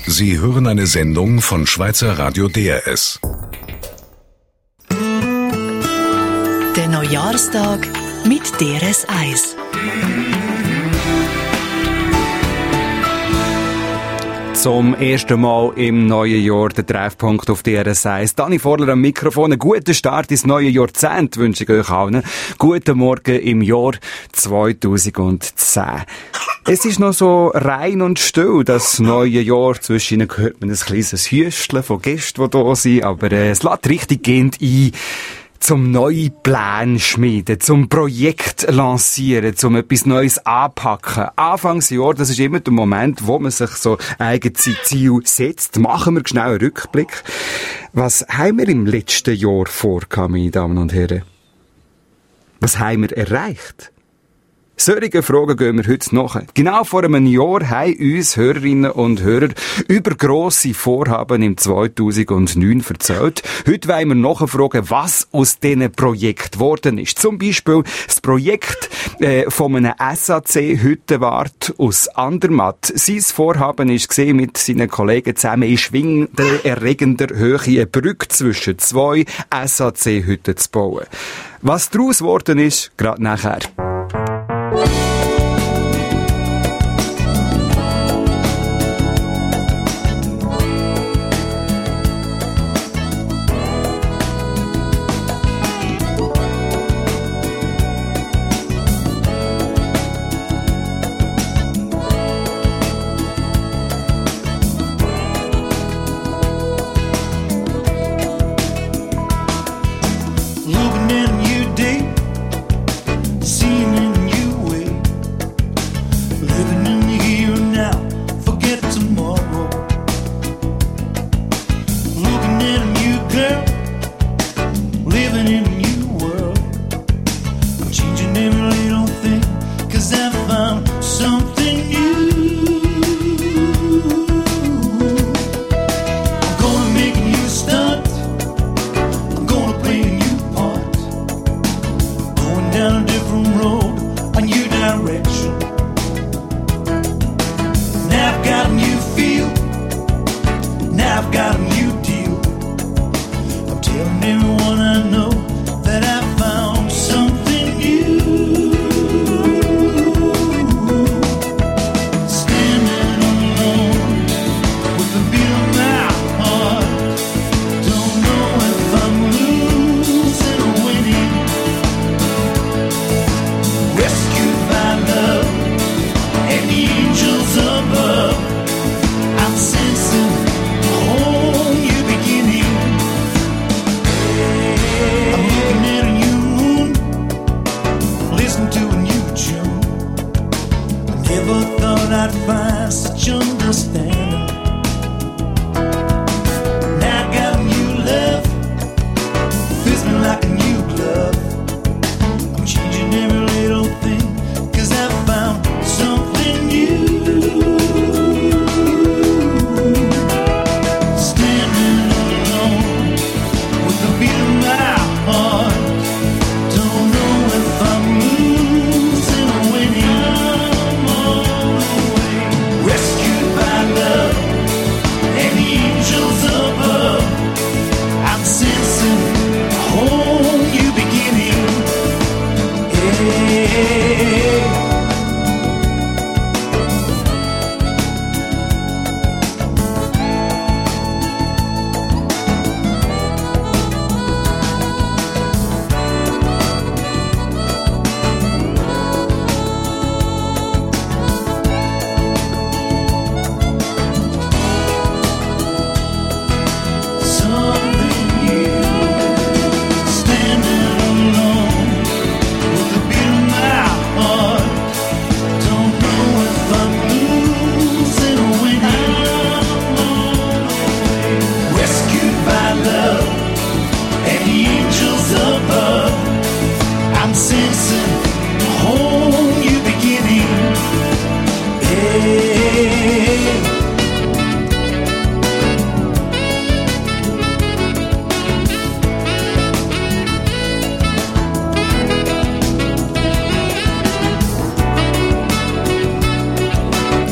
Sie hören eine Sendung von Schweizer Radio DRS. Der Neujahrstag mit DRS 1. Zum ersten Mal im neuen Jahr der Treffpunkt auf DRS 1. Dani Vorler am Mikrofon. Einen guten Start ins neue Jahrzehnt wünsche ich euch allen. Guten Morgen im Jahr 2010. Es ist noch so rein und still, das neue Jahr. Zwischen ihnen hört man ein kleines Hüsteln von Gästen, die da sind. Aber es lädt richtig gehend ein, zum neue Pläne schmieden, zum Projekt lancieren, zum etwas Neues anpacken. Anfangsjahr, das ist immer der Moment, wo man sich so eigene Ziel setzt. Machen wir schnell einen Rückblick. Was haben wir im letzten Jahr vor, meine Damen und Herren? Was haben wir erreicht? Solche Fragen gehen wir heute nach. Genau vor einem Jahr haben uns Hörerinnen und Hörer über grosse Vorhaben im 2009 erzählt. Heute wollen wir nachfragen, was aus diesen Projekten geworden ist. Zum Beispiel das Projekt von einem SAC-Hüttenwart aus Andermatt. Sein Vorhaben war, mit seinen Kollegen zusammen in schwindelerregender Höhe eine Brücke zwischen zwei SAC-Hütten zu bauen. Was daraus geworden ist, gerade nachher. Rescued by love.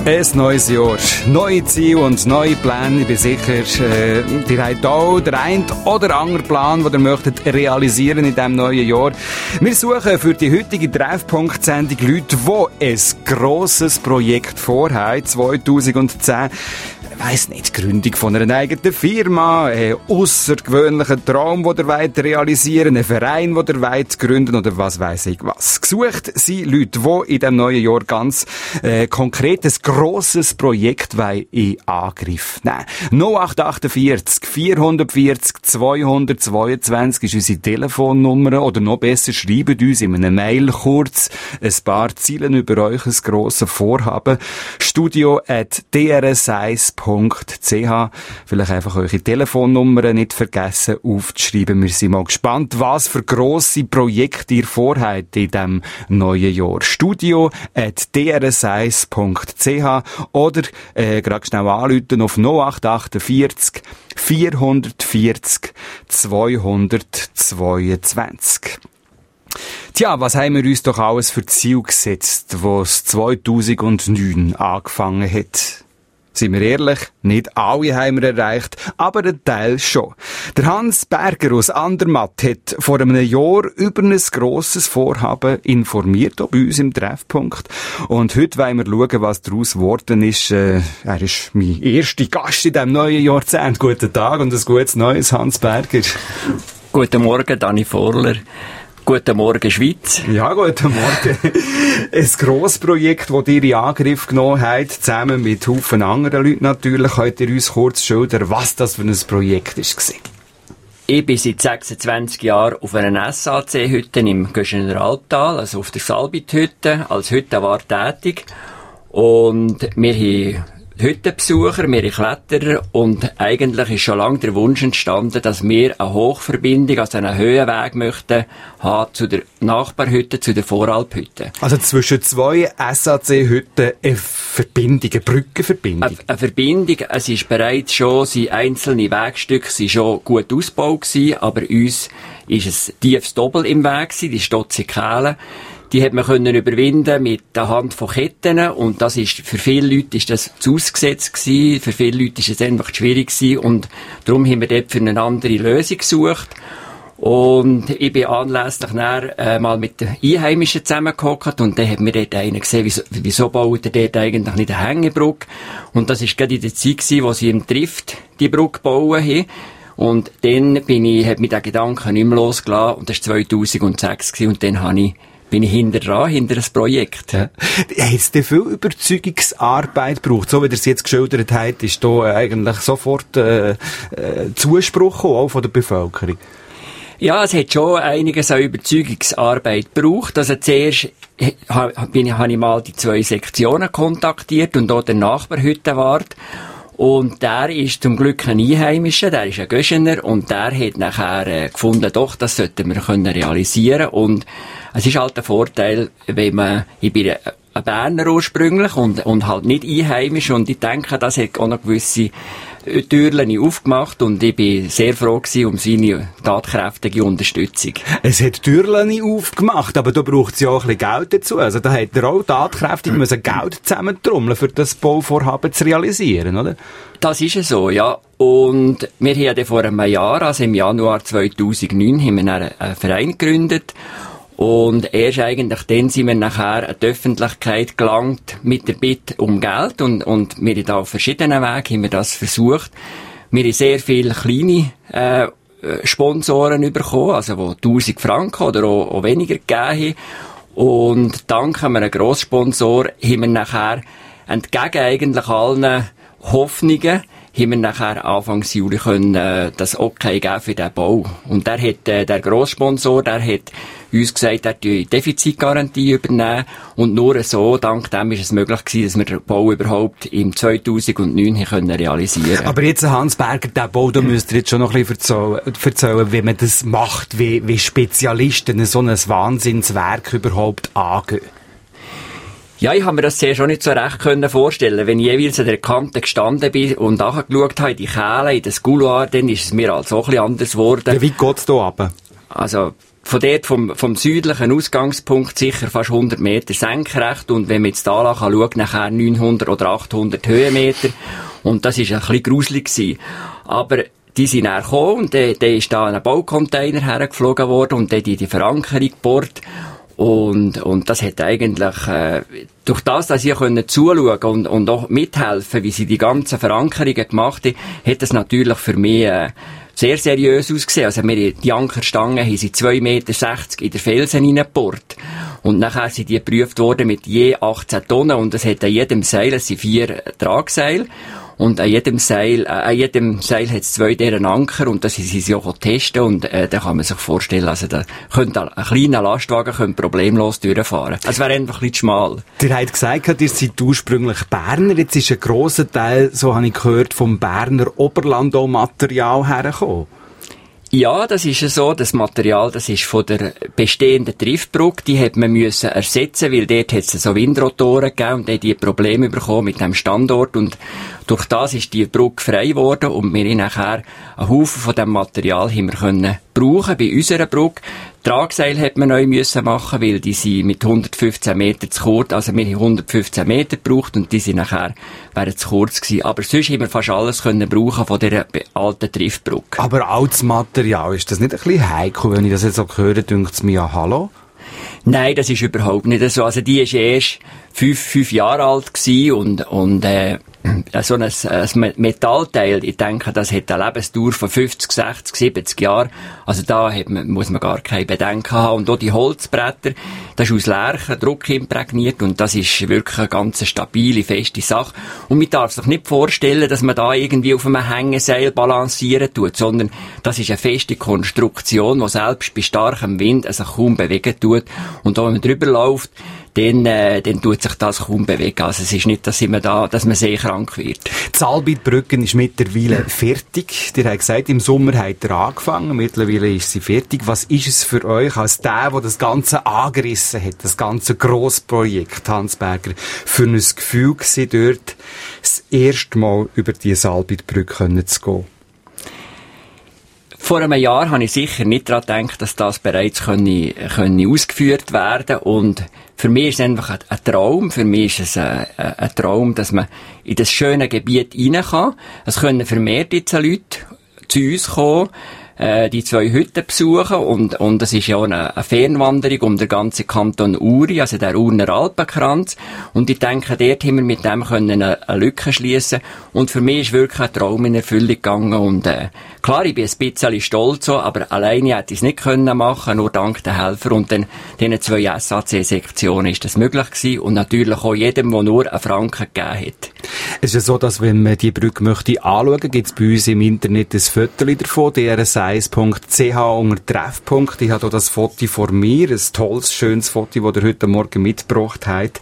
Ein neues Jahr, neue Ziele und neue Pläne. Ich bin sicher, ihr habt auch den einen oder anderen Plan, den ihr möchtet realisieren in diesem neuen Jahr. Wir suchen für die heutige Treffpunkt-Sendung Leute, die ein grosses Projekt vorhaben, 2010. Ich weiss nicht, Gründung von einer eigenen Firma, einen aussergewöhnlichen Traum, den ihr wollt realisieren, einen Verein, den ihr wollt gründen oder was weiss ich was. Gesucht sind Leute, die in diesem neuen Jahr ganz konkret ein grosses Projekt in Angriff nehmen. 0848 440 222 ist unsere Telefonnummer oder noch besser, schreibt uns in einer Mail kurz ein paar Zeilen über euch ein grosses Vorhaben. studio@drs1.ch. Vielleicht einfach eure Telefonnummern nicht vergessen aufzuschreiben. Wir sind mal gespannt, was für grosse Projekte ihr vorhabt in diesem neuen Jahr. studio@drs1.ch oder gerade schnell anrufen auf 0848 440 222. Tja, was haben wir uns doch alles für Ziel gesetzt, was 2009 angefangen hat? Sind wir ehrlich, nicht alle haben wir erreicht, aber ein Teil schon. Der Hans Berger aus Andermatt hat vor einem Jahr über ein grosses Vorhaben informiert, auch bei uns im Treffpunkt. Und heute wollen wir schauen, was daraus geworden ist. Er ist mein erster Gast in diesem neuen Jahrzehnt. Guten Tag und ein gutes Neues, Hans Berger. Guten Morgen, Dani Vorler. Guten Morgen, Schweiz. Ja, guten Morgen. Ein grosses Projekt, das ihr in Angriff genommen habt, zusammen mit Haufen anderen Leuten natürlich. Könnt ihr uns kurz schildern, was das für ein Projekt war? Ich bin seit 26 Jahren auf einer SAC-Hütte im Göschener Albtal, also auf der Salbit-Hütte, als Hüttenwart tätig. Und wir haben Hüttenbesucher, wir Kletterer und eigentlich ist schon lange der Wunsch entstanden, dass wir eine Hochverbindung, also einen Höhenweg möchten haben zu der Nachbarhütte, zu der Voralphütte. Also zwischen zwei SAC-Hütten eine Verbindung, eine Brückenverbindung? Eine Verbindung, es ist bereits schon, einzelne Wegstücke sind schon gut ausgebaut gewesen, aber uns ist es tiefes Doppel im Weg gewesen, die Stotze Kähle. Die hat man können überwinden mit der Hand von Ketten und das ist, für viele Leute ist das zu ausgesetzt gewesen, für viele Leute ist es einfach schwierig gewesen und darum haben wir dort für eine andere Lösung gesucht. Und ich bin anlässlich mal mit den Einheimischen zusammengehockt und dann hat mir dort einer gesehen, wieso baut er dort eigentlich nicht eine Hängebrücke? Und das ist gerade in der Zeit gewesen, wo sie im Trift die Brücke bauen haben. Und dann hat mich der Gedanke nicht mehr losgelassen und das war 2006 gewesen, und dann bin ich hinter das Projekt. Ja. Hat es denn viel Überzeugungsarbeit gebraucht? So wie ihr es jetzt geschildert habt, ist da eigentlich sofort Zuspruch gekommen, auch von der Bevölkerung? Ja, es hat schon einiges an Überzeugungsarbeit gebraucht. Also zuerst habe ich mal die 2 Sektionen kontaktiert und auch den Nachbarhüttenwart. Und der ist zum Glück ein Einheimischer, der ist ein Göschener und der hat nachher gefunden, doch, das sollten wir realisieren können. Und es ist halt der Vorteil, ich bin ein Berner ursprünglich und halt nicht einheimisch und ich denke, das hat auch noch gewisse Türchen aufgemacht und ich bin sehr froh gewesen um seine tatkräftige Unterstützung. Es hat Türchen aufgemacht, aber da braucht es ja auch ein bisschen Geld dazu. Also da hat er auch tatkräftig müssen Geld zusammentrommeln, für das Bauvorhaben zu realisieren, oder? Das ist es so, ja. Und wir haben ja vor einem Jahr, also im Januar 2009, haben wir einen Verein gegründet. Und erst eigentlich dann sind wir nachher an die Öffentlichkeit gelangt mit der Bitte um Geld und wir haben da auf verschiedenen Wegen haben wir das versucht. Wir haben sehr viele kleine Sponsoren bekommen, also die 1000 Franken oder auch weniger gegeben haben. Und dank einem Grosssponsor haben wir nachher entgegen eigentlich allen Hoffnungen haben wir nachher Anfang Juli das Okay geben für den Bau. Und der Grosssponsor, der hat uns gesagt, er die Defizitgarantie übernehmen. Und nur so, dank dem ist es möglich gewesen, dass wir den Bau überhaupt im 2009 realisieren können. Aber jetzt, Hans Berger, den Bau, da müsst ihr jetzt schon noch ein bisschen erzählen, wie man das macht, wie Spezialisten so ein Wahnsinnswerk überhaupt angehen. Ja, ich habe mir das sehr schon nicht so recht vorstellen. Wenn ich jeweils an der Kante gestanden bin und nachgeschaut habe, in die Kähle, in das Couloir, dann ist es mir halt so ein bisschen anders geworden. Ja, wie geht's da runter? Also, von dort vom südlichen Ausgangspunkt sicher fast 100 Meter senkrecht und wenn man jetzt da schaut, nachher 900 oder 800 Höhenmeter und das ist ein bisschen gruselig gewesen. Aber die sind dann gekommen und dann ist da ein Baucontainer hergeflogen worden und dann die Verankerung gebohrt und das hat eigentlich, durch das, dass ich zuschauen und auch mithelfen, wie sie die ganzen Verankerungen gemacht haben, hat das natürlich für mich, sehr seriös ausgesehen. Also die Ankerstangen haben sie 2,60 Meter in den Felsen hineingebohrt. Und nachher sind die geprüft worden mit je 18 Tonnen und es hat an jedem Seil, es sind 4 Tragseile. Und an jedem Seil hat es 2 deren Anker und das sind sie auch testen und da kann man sich vorstellen, also da könnte ein kleiner Lastwagen problemlos durchfahren. Es wäre einfach ein bisschen schmal. Ihr habt gesagt, ihr seid ursprünglich Berner, jetzt ist ein grosser Teil, so habe ich gehört, vom Berner Oberland-Material hergekommen. Ja, das ist so. Das Material, das ist von der bestehenden Triftbrücke. Die hat man müssen ersetzen, weil dort hat es so Windrotoren gegeben und die Probleme bekommen mit dem Standort und durch das ist die Brücke frei geworden und wir haben nachher einen Haufen von diesem Material haben wir können brauchen bei unserer Brücke. Tragseil hat man neu müssen machen, weil die sind mit 115 Meter zu kurz, also wir haben 115 Meter gebraucht und die sind nachher, wären zu kurz gewesen. Aber sonst haben wir fast alles können brauchen von dieser alten Triftbrücke. Aber altes Material, ist das nicht ein bisschen heikel, wenn ich das jetzt so höre, denkt es mir ja, hallo? Nein, das ist überhaupt nicht so. Also die ist erst 5 Jahre alt gewesen und so ein Metallteil, ich denke, das hat eine Lebensdauer von 50, 60, 70 Jahren. Also da muss man gar keine Bedenken haben. Und auch die Holzbretter, das ist aus Lärchen, Druck imprägniert und das ist wirklich eine ganz stabile, feste Sache. Und man darf sich nicht vorstellen, dass man da irgendwie auf einem Hängeseil balancieren tut, sondern das ist eine feste Konstruktion, die selbst bei starkem Wind sich kaum bewegen tut. Und auch wenn man drüber läuft, dann tut sich das kaum bewegen. Also es ist nicht, dass man sehr krank wird. Die Salbitbrücke ist mittlerweile fertig. Ihr habt gesagt, im Sommer habt ihr angefangen, mittlerweile ist sie fertig. Was ist es für euch als der das Ganze angerissen hat, das ganze Grossprojekt Hans Berger, für ein Gefühl gewesen, dort das erste Mal über die Salbitbrücke zu gehen? Vor einem Jahr habe ich sicher nicht daran gedacht, dass das bereits ausgeführt werden und für mich ist es einfach ein Traum. Für mich ist es ein Traum, dass man in das schöne Gebiet rein kann. Es können vermehrt jetzt Leute zu uns kommen, die 2 Hütten besuchen und es ist ja auch eine Fernwanderung um den ganzen Kanton Uri, also der Urner Alpenkranz. Und ich denke, dort haben wir mit dem können eine Lücke schliessen. Und für mich ist wirklich ein Traum in Erfüllung gegangen. Und klar, ich bin ein bisschen stolz, aber alleine hätte ich es nicht können machen, nur dank der Helfer. Und dann diesen 2 SAC-Sektionen ist das möglich gewesen. Und natürlich auch jedem, der nur einen Franken gegeben hat. Es ist ja so, dass wenn man die Brücke möchte anschauen, gibt es bei uns im Internet ein Foto davon, drs1.ch unter Treffpunkt. Ich habe hier das Foto vor mir, ein tolles, schönes Foto, das ihr heute Morgen mitgebracht habt.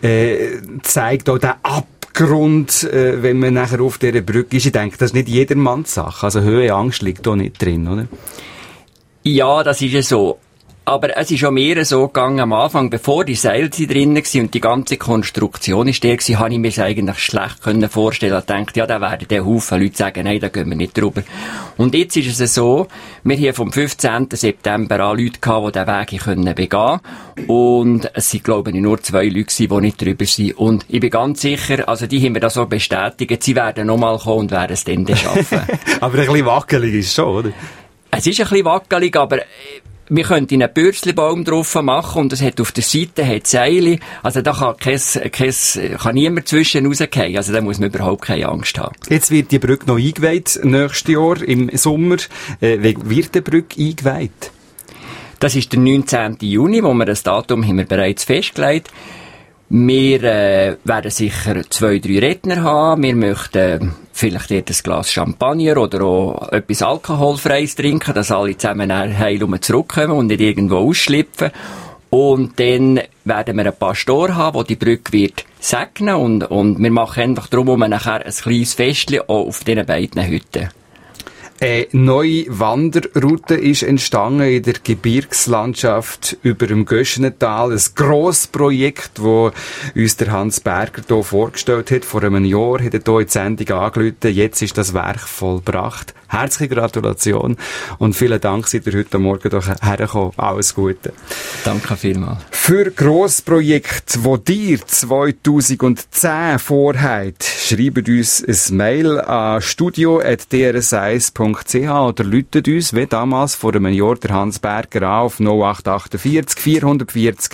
Zeigt auch den Abgrund, wenn man nachher auf dieser Brücke ist. Ich denke, das ist nicht jedermanns Sache. Also Höhenangst liegt da nicht drin, oder? Ja, das ist ja so. Aber es ist auch mehr so gegangen am Anfang, bevor die Seile drinnen waren und die ganze Konstruktion ist der gewesen, habe ich mir es eigentlich schlecht vorstellen. Ich dachte, ja, da werden der Haufen Leute sagen, nein, da gehen wir nicht drüber. Und jetzt ist es so, wir haben vom 15. September an Leute gehabt, die diesen Weg begehen können. Und es sind, glaube ich, nur 2 Leute gewesen, die nicht drüber sind. Und ich bin ganz sicher, also die haben mir das so bestätigt, sie werden nochmal kommen und werden es dann schaffen. Aber ein bisschen wackelig ist es schon, oder? Es ist ein bisschen wackelig, aber wir könnten einen Bürzelbaum drauf machen und es hat auf der Seite Seile. Also da kann niemand zwischen rausgehen. Also da muss man überhaupt keine Angst haben. Jetzt wird die Brücke noch eingeweiht, nächstes Jahr im Sommer. Wie wird die Brücke eingeweiht? Das ist der 19. Juni, wo wir das Datum haben wir bereits festgelegt. Wir werden sicher 2, 3 Redner haben. Wir möchten vielleicht dort ein Glas Champagner oder auch etwas Alkoholfreies trinken, dass alle zusammen heil zurückkommen und nicht irgendwo ausschlüpfen. Und dann werden wir einen Pastor haben, der die Brücke wird segnen und wir machen einfach darum nachher ein kleines Festchen auch auf diesen beiden Hütten. Eine neue Wanderroute ist entstanden in der Gebirgslandschaft über dem Göschenental. Ein grosses Projekt, das uns der Hans Berger hier vorgestellt hat. Vor einem Jahr hat er hier in die Sendung angerufen. Jetzt ist das Werk vollbracht. Herzliche Gratulation und vielen Dank, seid ihr heute Morgen hergekommen. Alles Gute. Danke vielmals. Für Grossprojekte, die dir 2010 vorhabt, schreibt uns ein Mail an studio@drs1.ch oder läutet uns, wie damals vor einem Jahr, der Hans Berger an auf 0848 440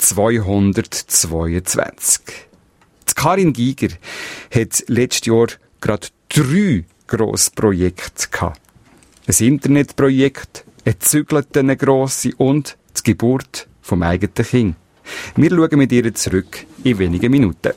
222. Die Karin Giger hat letztes Jahr gerade 3 Grossprojekte gehabt. Ein Internetprojekt, eine Zügelte, eine grosse und die Geburt vom eigenen Kind. Wir schauen mit ihr zurück in wenigen Minuten.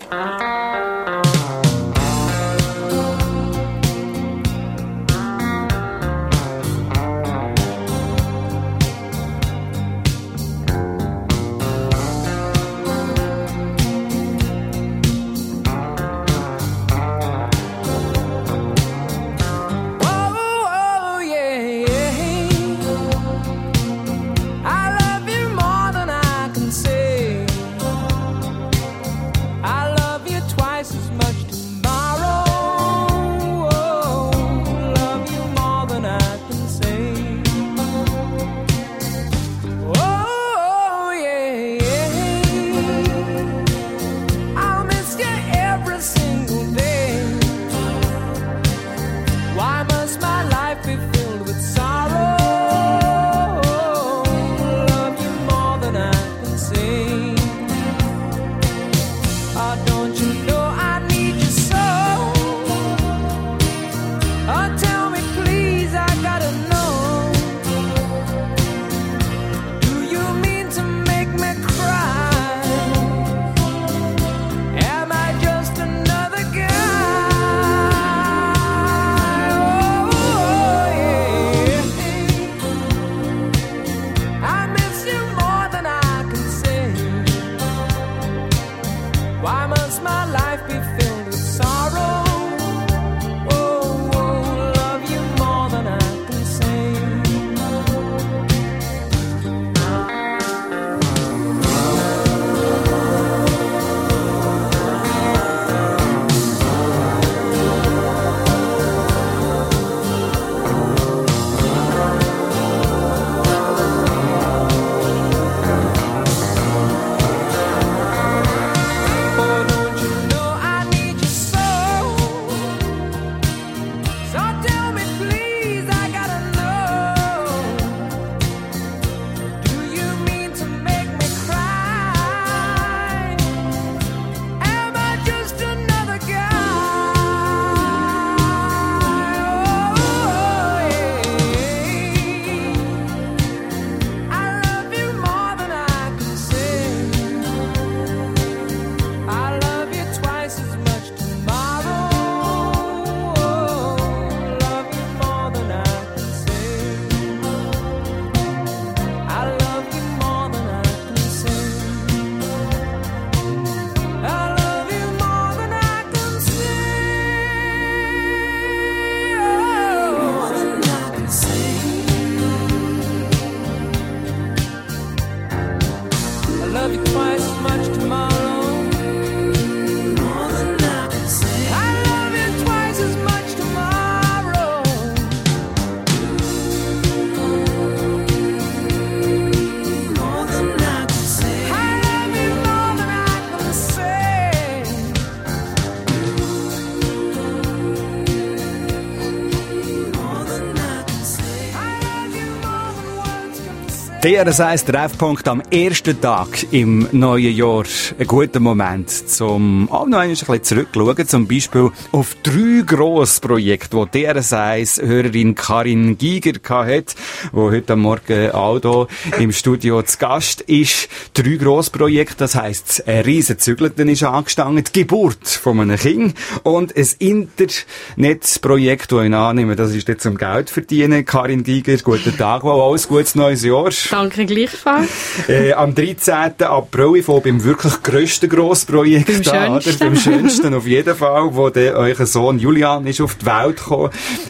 DRS1 Treffpunkt am ersten Tag im neuen Jahr. Ein guter Moment, um auch noch ein bisschen zurückzuschauen, zum Beispiel auf 3 Grossprojekte, die DRS1-Hörerin Karin Giger hatte, die heute Morgen auch hier im Studio zu Gast ist. 3 Grossprojekte, das heisst, ein riesen Zügelten ist angestanden, die Geburt von einem Kind und ein Internetprojekt, das ich annehme, das ist jetzt zum Geld verdienen. Karin Giger, guten Tag, alles gutes neues Jahr. Danke gleichfalls. Am 13. April, ich fange beim wirklich grössten Grossprojekt an, oder? Beim schönsten auf jeden Fall, wo euer Sohn Julian ist auf die Welt gekommen.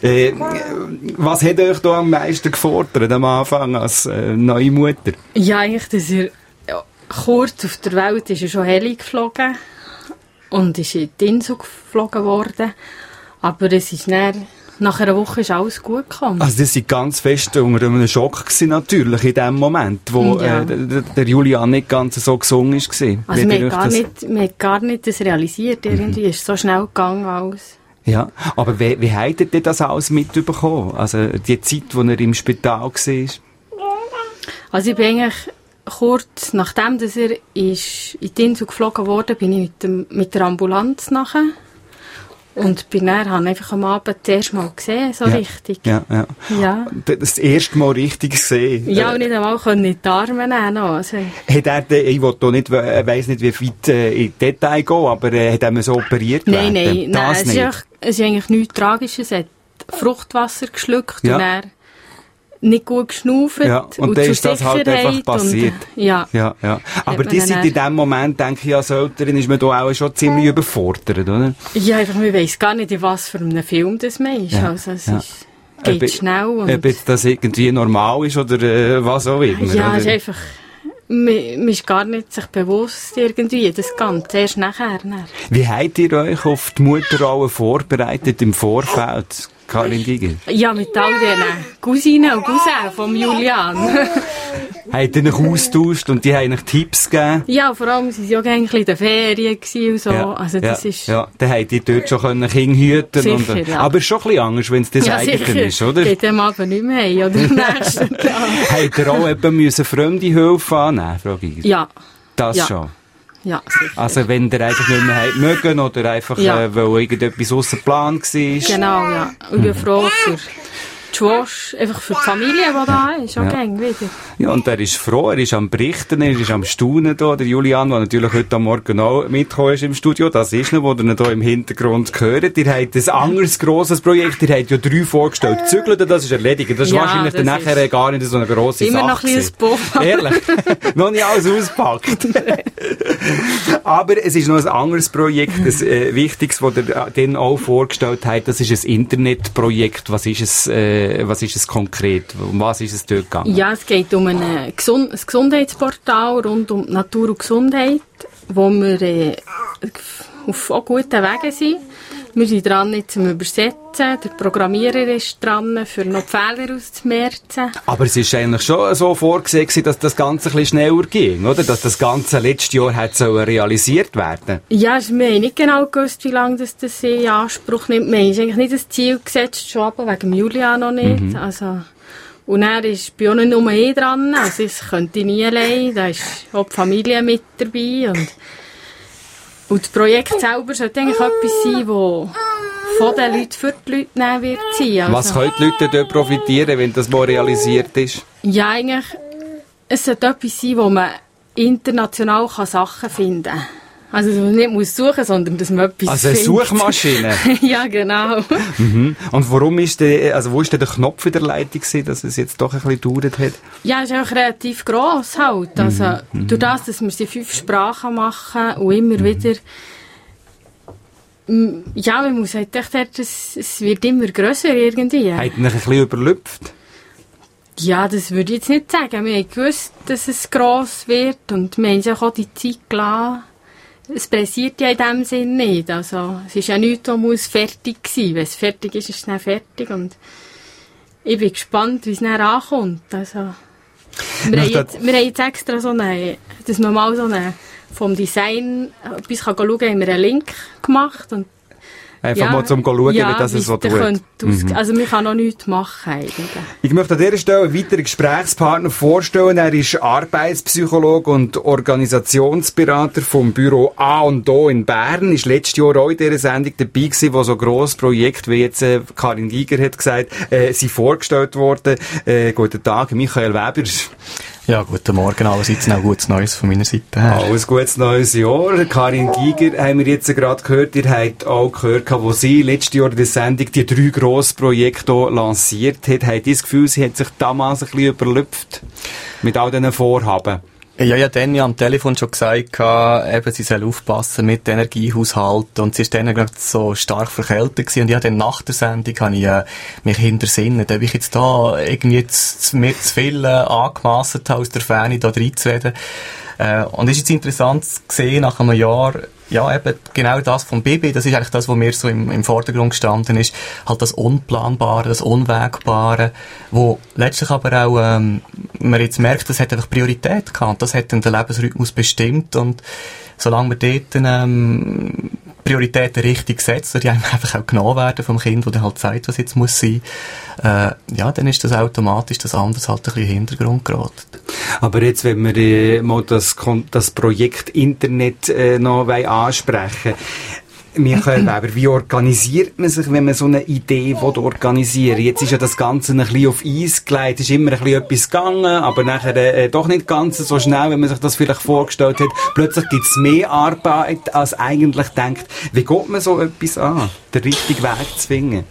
Was hat euch da am meisten gefordert am Anfang als neue Mutter? Ja, eigentlich, dass er kurz auf der Welt ist er schon Heli geflogen und ist in die Insel geflogen worden. Aber es ist dann nach einer Woche ist alles gut gekommen. Also das war ganz fest unter einem Schock gewesen, natürlich, in dem Moment, wo der Julian nicht ganz so gesungen war. Also wir haben gar nicht das realisiert, irgendwie. Es ist so schnell gegangen alles. Ja, aber wie habt ihr das alles mitbekommen? Also die Zeit, wo er im Spital war? Also ich bin eigentlich kurz nachdem, dass er in die Insel geflogen wurde, bin ich mit der Ambulanz nachher. Und bin dann, habe einfach am Abend das erste Mal gesehen, so richtig. Ja. Das erste Mal richtig gesehen. Ja, und nicht einmal in die Arme nehmen. Also. Hat er, ich weiss nicht, wie weit in Detail gehen, aber hat er so operiert werden? Nein, es ist eigentlich nichts Tragisches. Er hat Fruchtwasser geschluckt und er nicht gut geschnauft. Ja, und dann ist das halt einfach passiert. Ja. Aber die sind in dem Moment, denke ich, als Eltern ist man da auch schon ziemlich überfordert, oder? Ja, einfach, man weiss gar nicht, in was für einem Film das man ist. Ja. Also, es geht schnell. Und ob jetzt das irgendwie normal ist oder was auch immer. Ja, es ist einfach, man ist gar nicht sich bewusst irgendwie, das Ganze, erst nachher. Wie habt ihr euch auf die Mutterrolle vorbereitet im Vorfeld? Karin Giger? Ja, mit all den Cousinen und Cousins vom Julian. Habt ihr euch austauscht und die haben euch Tipps gegeben? Ja, vor allem waren sie auch eigentlich in den Ferien und so. Ja, also das ist... Ja, dann habt ihr dort schon Kinder hüten sicher, und, ja. Aber es ist schon ein bisschen anders, wenn es das Eigene ist, oder? Geht am Abend nicht mehr heim, oder am nächsten Tag. Habt ihr auch eben fremde Hilfe annehmen, Frau Giger? Ja. Das schon? Ja, sicher. Also wenn ihr einfach nicht mehr habt mögen oder einfach, weil irgendetwas ausser Plan war? Genau, ja. Und ich bin froh für die Schwester, einfach für die Familie, die da ist, auch gäng wieder. Ja, und er ist froh, er ist am Berichten, er ist am Staunen da, der Julian, der natürlich heute Morgen auch mitgekommen ist im Studio, das ist noch, wo ihr ihn hier im Hintergrund gehört. Ihr habt ein anderes grosses Projekt, ihr habt ja 3 vorgestellt. Zügeln, das ist erledigt. Das ist wahrscheinlich dann nachher gar nicht so eine grosse Sache. Immer noch ein bisschen Puff. Ehrlich? Noch nicht alles auspackt. Aber es ist noch ein anderes Projekt, ein wichtiges, das ihr dann auch vorgestellt habt. Das ist ein Internetprojekt. Was ist es konkret? Um was ist es dort gegangen? Ja, es geht um ein Gesundheitsportal rund um Natur und Gesundheit, wo wir auf auch guten Wegen sind. Wir sind dran, nicht zum Übersetzen. Der Programmierer ist dran, für noch Fehler auszumerzen. Aber es ist eigentlich schon so vorgesehen, dass das Ganze ein bisschen schneller ging, oder? Dass das Ganze letztes Jahr hat realisiert werden. Ja, wir haben nicht genau gewusst, wie lange das in Anspruch nimmt. Wir haben eigentlich nicht das Ziel gesetzt, schon aber wegen dem Julian noch nicht. Also, und er ist bei uns nicht nur dran, also es könnte ich nie allein, da ist auch die Familie mit dabei und das Projekt selber sollte eigentlich etwas sein, das von den Leuten für die Leute nehmen wird sein. Also, was können die Leute dort profitieren, wenn das mal realisiert ist? Ja, eigentlich, es sollte etwas sein, wo man international Sachen finden kann. Also, dass man nicht muss suchen, sondern dass man etwas findet. Also eine Suchmaschine? Ja, genau. Und warum wo ist denn der Knopf in der Leitung gewesen, dass es jetzt doch ein bisschen gedauert hat? Ja, es ist auch relativ gross halt. Also, durch das, dass wir sie 5 Sprachen machen und immer wieder, ja, man muss halt echt, es wird immer grösser irgendwie. Hat ihn ein bisschen überlüpft? Ja, das würde ich jetzt nicht sagen. Wir haben gewusst, dass es gross wird und wir haben sich auch die Zeit gelassen. Es pressiert ja in dem Sinn nicht. Also, es ist ja nichts, was muss fertig sein. Wenn es fertig ist, ist es dann fertig. Und ich bin gespannt, wie es dann ankommt. Also, wir haben jetzt extra dass man mal vom Design etwas schauen kann, haben wir einen Link gemacht. Und einfach mal zum schauen, wie das es so tut. Also man kann noch nichts machen eigentlich. Ich möchte an dieser Stelle einen weiteren Gesprächspartner vorstellen. Er ist Arbeitspsychologe und Organisationsberater vom Büro A und O in Bern. Ist letztes Jahr auch in dieser Sendung dabei gewesen, wo so grosses Projekt, wie jetzt Karin Giger hat gesagt, sind vorgestellt worden. Guten Tag, Michael Weber. Ja, guten Morgen allerseits, auch gutes Neues von meiner Seite her. Alles gutes neues Jahr. Karin Giger haben wir jetzt gerade gehört. Ihr habt auch gehört, wo sie letztes Jahr in der Sendung die 3 grossen Projekte lanciert hat. Habt ihr das Gefühl, sie hat sich damals ein bisschen überlüpft mit all diesen Vorhaben? Ja, dann am Telefon schon gesagt, eben, sie soll aufpassen mit Energiehaushalt und sie ist dann gerade so stark verkältet gewesen. Und ja, dann nach der Sendung habe ich mich hintersinnet, ob ich jetzt da irgendwie mir zu viel angemassert habe, aus der Ferne da reinzureden. Und es ist jetzt interessant zu sehen, nach einem Jahr ja, eben genau das vom Bibi, das ist eigentlich das, was mir so im Vordergrund gestanden ist, halt das Unplanbare, das Unwägbare, wo letztlich aber auch, man jetzt merkt, das hat einfach Priorität gehabt, das hat dann den Lebensrhythmus bestimmt und solange man dort Prioritäten richtig setzt, die einem einfach auch genommen werden vom Kind, das dann halt sagt, was jetzt muss sein, ja, dann ist das automatisch das anders halt ein bisschen in den Hintergrund geraten. Aber jetzt, wenn wir mal das Projekt Internet noch ansprechen, Michael Weber, wie organisiert man sich, wenn man so eine Idee organisieren will? Jetzt ist ja das Ganze ein bisschen auf Eis gelegt, ist immer ein bisschen etwas gegangen, aber nachher doch nicht ganz so schnell, wie man sich das vielleicht vorgestellt hat. Plötzlich gibt es mehr Arbeit, als eigentlich denkt. Wie geht man so etwas an, den richtigen Weg zu finden?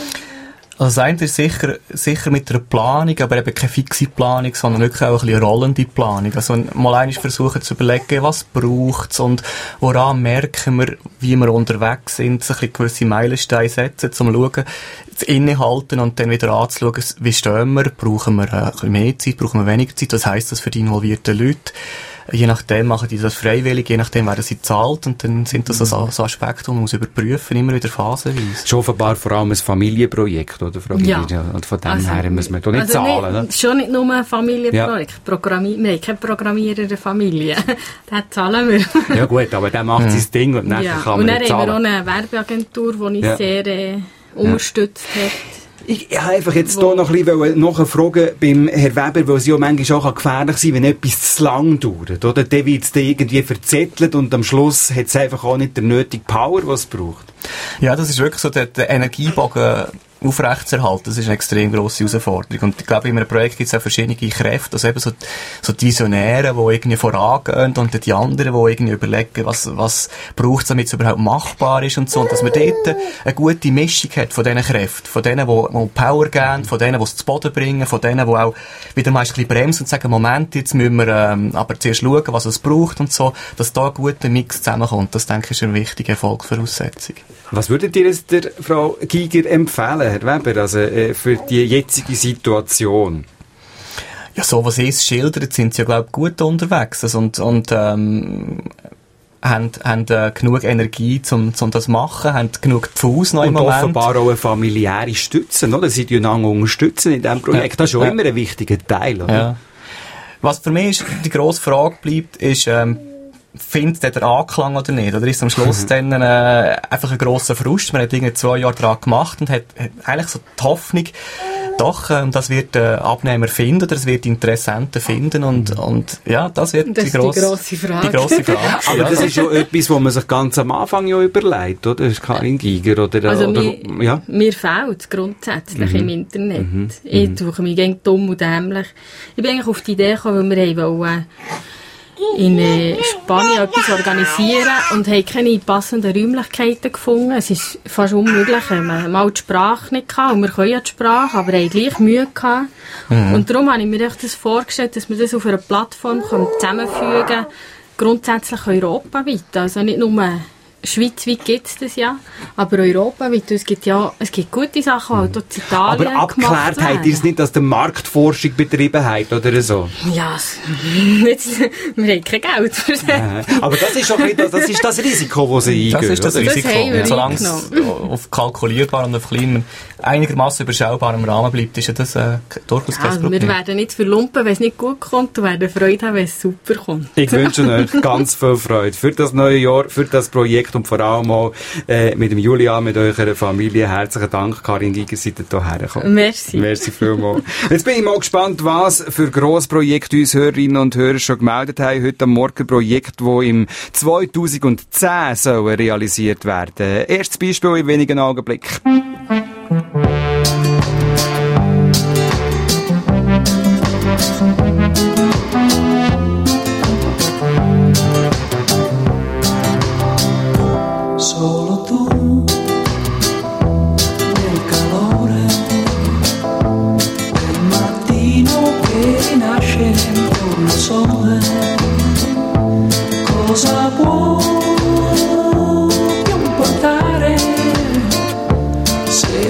Also das eine ist sicher mit einer Planung, aber eben keine fixe Planung, sondern wirklich auch ein bisschen eine rollende Planung. Also mal einmal versuchen zu überlegen, was braucht's und woran merken wir, wie wir unterwegs sind, sich ein bisschen gewisse Meilensteine setzen, um zu schauen, zu innehalten und dann wieder anzuschauen, wie stehen wir, brauchen wir ein bisschen mehr Zeit, brauchen wir weniger Zeit, was heisst das für die involvierten Leute? Je nachdem machen die das freiwillig, je nachdem werden sie zahlt und dann sind das so Aspekte, die man muss überprüfen, immer wieder phasenweise. Das ist offenbar vor allem ein Familienprojekt, oder Frau Giger? Ja. Und von dem her müssen wir doch nicht zahlen. Nicht, schon nicht nur ein Familienprojekt. Ja. Wir haben keine Programmierer der Familie. Den zahlen wir. Ja gut, aber der macht sein Ding und nachher kann man nicht zahlen. Und dann haben wir auch eine Werbeagentur, die uns sehr unterstützt hat. Ich habe einfach jetzt hier noch ein bisschen nachfragen beim Herrn Weber, weil es ja manchmal auch gefährlich sein kann, wenn etwas zu lang dauert. Oder? Dann wird es irgendwie verzettelt und am Schluss hat es einfach auch nicht der nötige Power, was es braucht. Ja, das ist wirklich so der Energiebogen aufrechtzuerhalten. Das ist eine extrem grosse Herausforderung. Und ich glaube, in einem Projekt gibt es auch verschiedene Kräfte, also eben so die Visionäre, die irgendwie vorangehen und die anderen, die irgendwie überlegen, was braucht es, damit es überhaupt machbar ist und so. Und dass man dort eine gute Mischung hat von diesen Kräften, von denen, die Power geben, von denen, die es zu Boden bringen, von denen, die auch wieder mal ein bisschen bremsen und sagen, Moment, jetzt müssen wir aber zuerst schauen, was es braucht und so, dass da ein guter Mix zusammenkommt. Das, denke ich, ist eine wichtige Erfolgsvoraussetzung. Was würdet ihr jetzt der Frau Giger empfehlen, Herr Weber, also für die jetzige Situation? Ja, so was es schildert, sind sie ja, glaube ich, gut unterwegs und haben genug Energie, um das zu machen, haben genug Fuß noch im Moment. Und offenbar auch eine familiäre Stütze, oder? Sie einander unterstützen in diesem Projekt. Das ist schon immer ein wichtiger Teil, oder? Ja. Was für mich die grosse Frage bleibt, ist, findet der Anklang oder nicht? Oder ist am Schluss dann einfach ein grosser Frust? Man hat irgendwie 2 Jahre daran gemacht und hat eigentlich so die Hoffnung, doch, das wird Abnehmer finden, oder es wird Interessenten finden und ja, das wird die grosse Frage. Aber das ist ja etwas, was man sich ganz am Anfang ja überlegt, oder? Das ist Karin Giger, oder? Also mir fehlt es grundsätzlich im Internet. Ich tue mich gegen dumm und dämlich. Ich bin eigentlich auf die Idee gekommen, weil wir wollen in Spanien etwas organisieren und haben keine passenden Räumlichkeiten gefunden. Es ist fast unmöglich. Wir haben mal die Sprache nicht gehabt, und wir können ja die Sprache, aber haben gleich Mühe gehabt. Und darum habe ich mir das vorgestellt, dass wir das auf einer Plattform zusammenfügen können, grundsätzlich europaweit. Also nicht nur schweizweit gibt es das ja, aber europaweit. Es gibt gute Sachen, halt auch in Italien. Aber abgeklärt habt ihr es nicht, dass ihr Marktforschung betrieben habt, oder so? Ja, wir haben kein Geld für das. Aber das ist das Risiko, das sie eingehen. Das ist das Risiko. Solange es auf kalkulierbar und auf kleinem, einigermaßen überschaubarem Rahmen bleibt, ist ja das durchaus kein Problem. Wir werden nicht verlumpen, wenn es nicht gut kommt, und werden Freude haben, wenn es super kommt. Ich wünsche euch ganz viel Freude für das neue Jahr, für das Projekt und vor allem auch mit dem Julian, mit eurer Familie. Herzlichen Dank, Karin Giger, seid ihr hierher gekommen. Merci. Merci vielmals. Jetzt bin ich mal gespannt, was für Grossprojekte uns Hörerinnen und Hörer schon gemeldet haben. Heute am Morgen Projekt, das im 2010 soll realisiert werden. Erstes Beispiel in wenigen Augenblicken. Solo tu, nel calore del mattino che rinasce con il sole, cosa può più importare se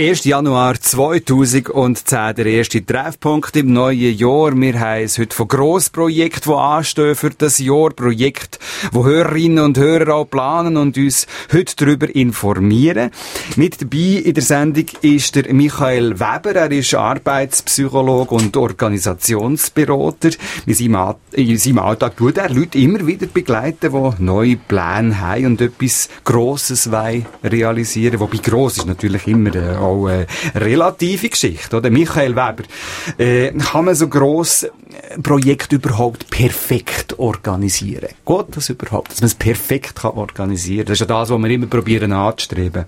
1. Januar 2010, der erste Treffpunkt im neuen Jahr. Wir haben es heute von Grossprojekten, die anstehen für das Jahr. Projekte, wo Hörerinnen und Hörer auch planen und uns heute darüber informieren. Mit dabei in der Sendung ist der Michael Weber. Er ist Arbeitspsychologe und Organisationsberater. In seinem Alltag tut er Leute immer wieder begleiten, die neue Pläne haben und etwas Grosses realisieren. Wobei gross ist natürlich immer auch eine relative Geschichte, oder? Michael Weber, kann man so grosse Projekte überhaupt perfekt organisieren? Geht das überhaupt, dass man es perfekt organisieren kann? Das ist ja das, was wir immer probieren anzustreben.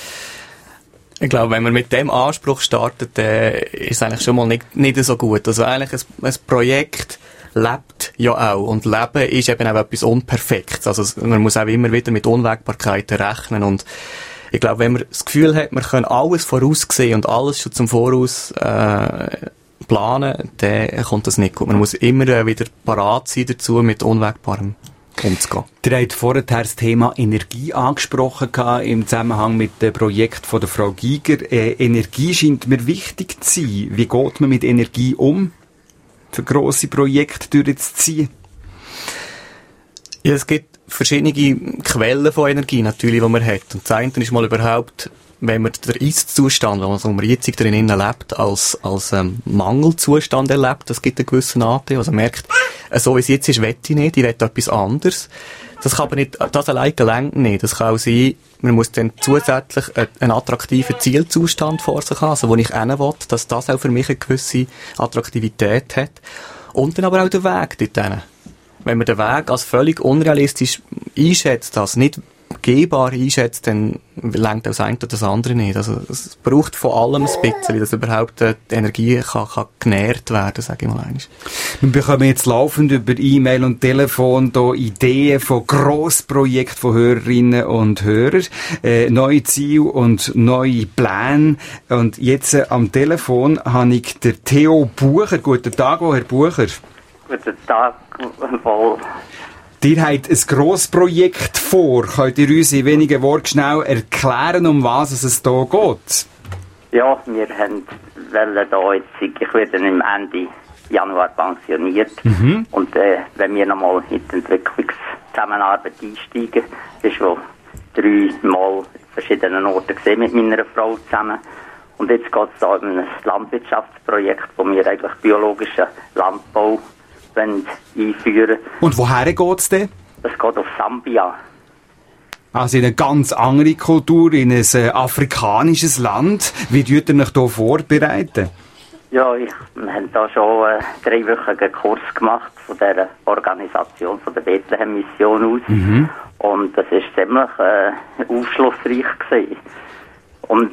Ich glaube, wenn man mit dem Anspruch startet, ist es eigentlich schon mal nicht so gut. Also eigentlich ein Projekt lebt ja auch. Und Leben ist eben auch etwas Unperfektes. Also man muss auch immer wieder mit Unwägbarkeiten rechnen. Und ich glaube, wenn man das Gefühl hat, man kann alles voraussehen und alles schon zum Voraus planen, dann kommt das nicht gut. Man muss immer wieder parat sein dazu, mit Unwägbarem umzugehen. Ihr habt vorher das Thema Energie angesprochen im Zusammenhang mit dem Projekt von der Frau Giger. Energie scheint mir wichtig zu sein. Wie geht man mit Energie um, für grosse Projekte durchzuziehen? Ja, es gibt verschiedene Quellen von Energie natürlich, die man hat. Und das eine ist mal überhaupt, wenn man den Ist-Zustand, wo man jetzt drin lebt, als Mangelzustand erlebt, das gibt einen gewissen Anteil. Also man merkt, so wie es jetzt ist, will ich nicht, ich will etwas anderes. Das kann aber nicht, das allein gelangt nicht. Das kann auch sein, man muss dann zusätzlich einen attraktiven Zielzustand vor sich haben, also wo ich hin will, dass das auch für mich eine gewisse Attraktivität hat. Und dann aber auch der Weg dorthin. Wenn man den Weg als völlig unrealistisch einschätzt, als nicht begehbar einschätzt, dann lenkt auch das eine oder das andere nicht. Also es braucht von allem ein bisschen, dass überhaupt die Energie kann genährt werden, sage ich mal einmal. Wir bekommen jetzt laufend über E-Mail und Telefon hier Ideen von Grossprojekten von Hörerinnen und Hörern, neue Ziele und neue Pläne. Und jetzt am Telefon habe ich den Theo Bucher. Guten Tag, Herr Bucher. Guten Tag, voll. Ihr habt ein Grossprojekt vor. Könnt ihr uns in wenigen Worten schnell erklären, um was es hier geht? Ja, wir wollen da jetzt, ich werde im Ende Januar pensioniert. Und wenn wir nochmal in die Entwicklungszusammenarbeit einsteigen, ist schon 3 Mal verschiedenen Orten gesehen mit meiner Frau zusammen. Und jetzt geht es da um ein Landwirtschaftsprojekt, wo wir eigentlich biologischen Landbau einführen. Und woher geht's denn? Es geht auf Sambia. Also in eine ganz andere Kultur, in ein afrikanisches Land. Wie tut ihr euch hier vorbereiten? Ja, wir haben da schon einen 3-wöchigen Kurs gemacht von dieser Organisation, von der Bethlehem-Mission aus. Und das ist ziemlich aufschlussreich gewesen. Und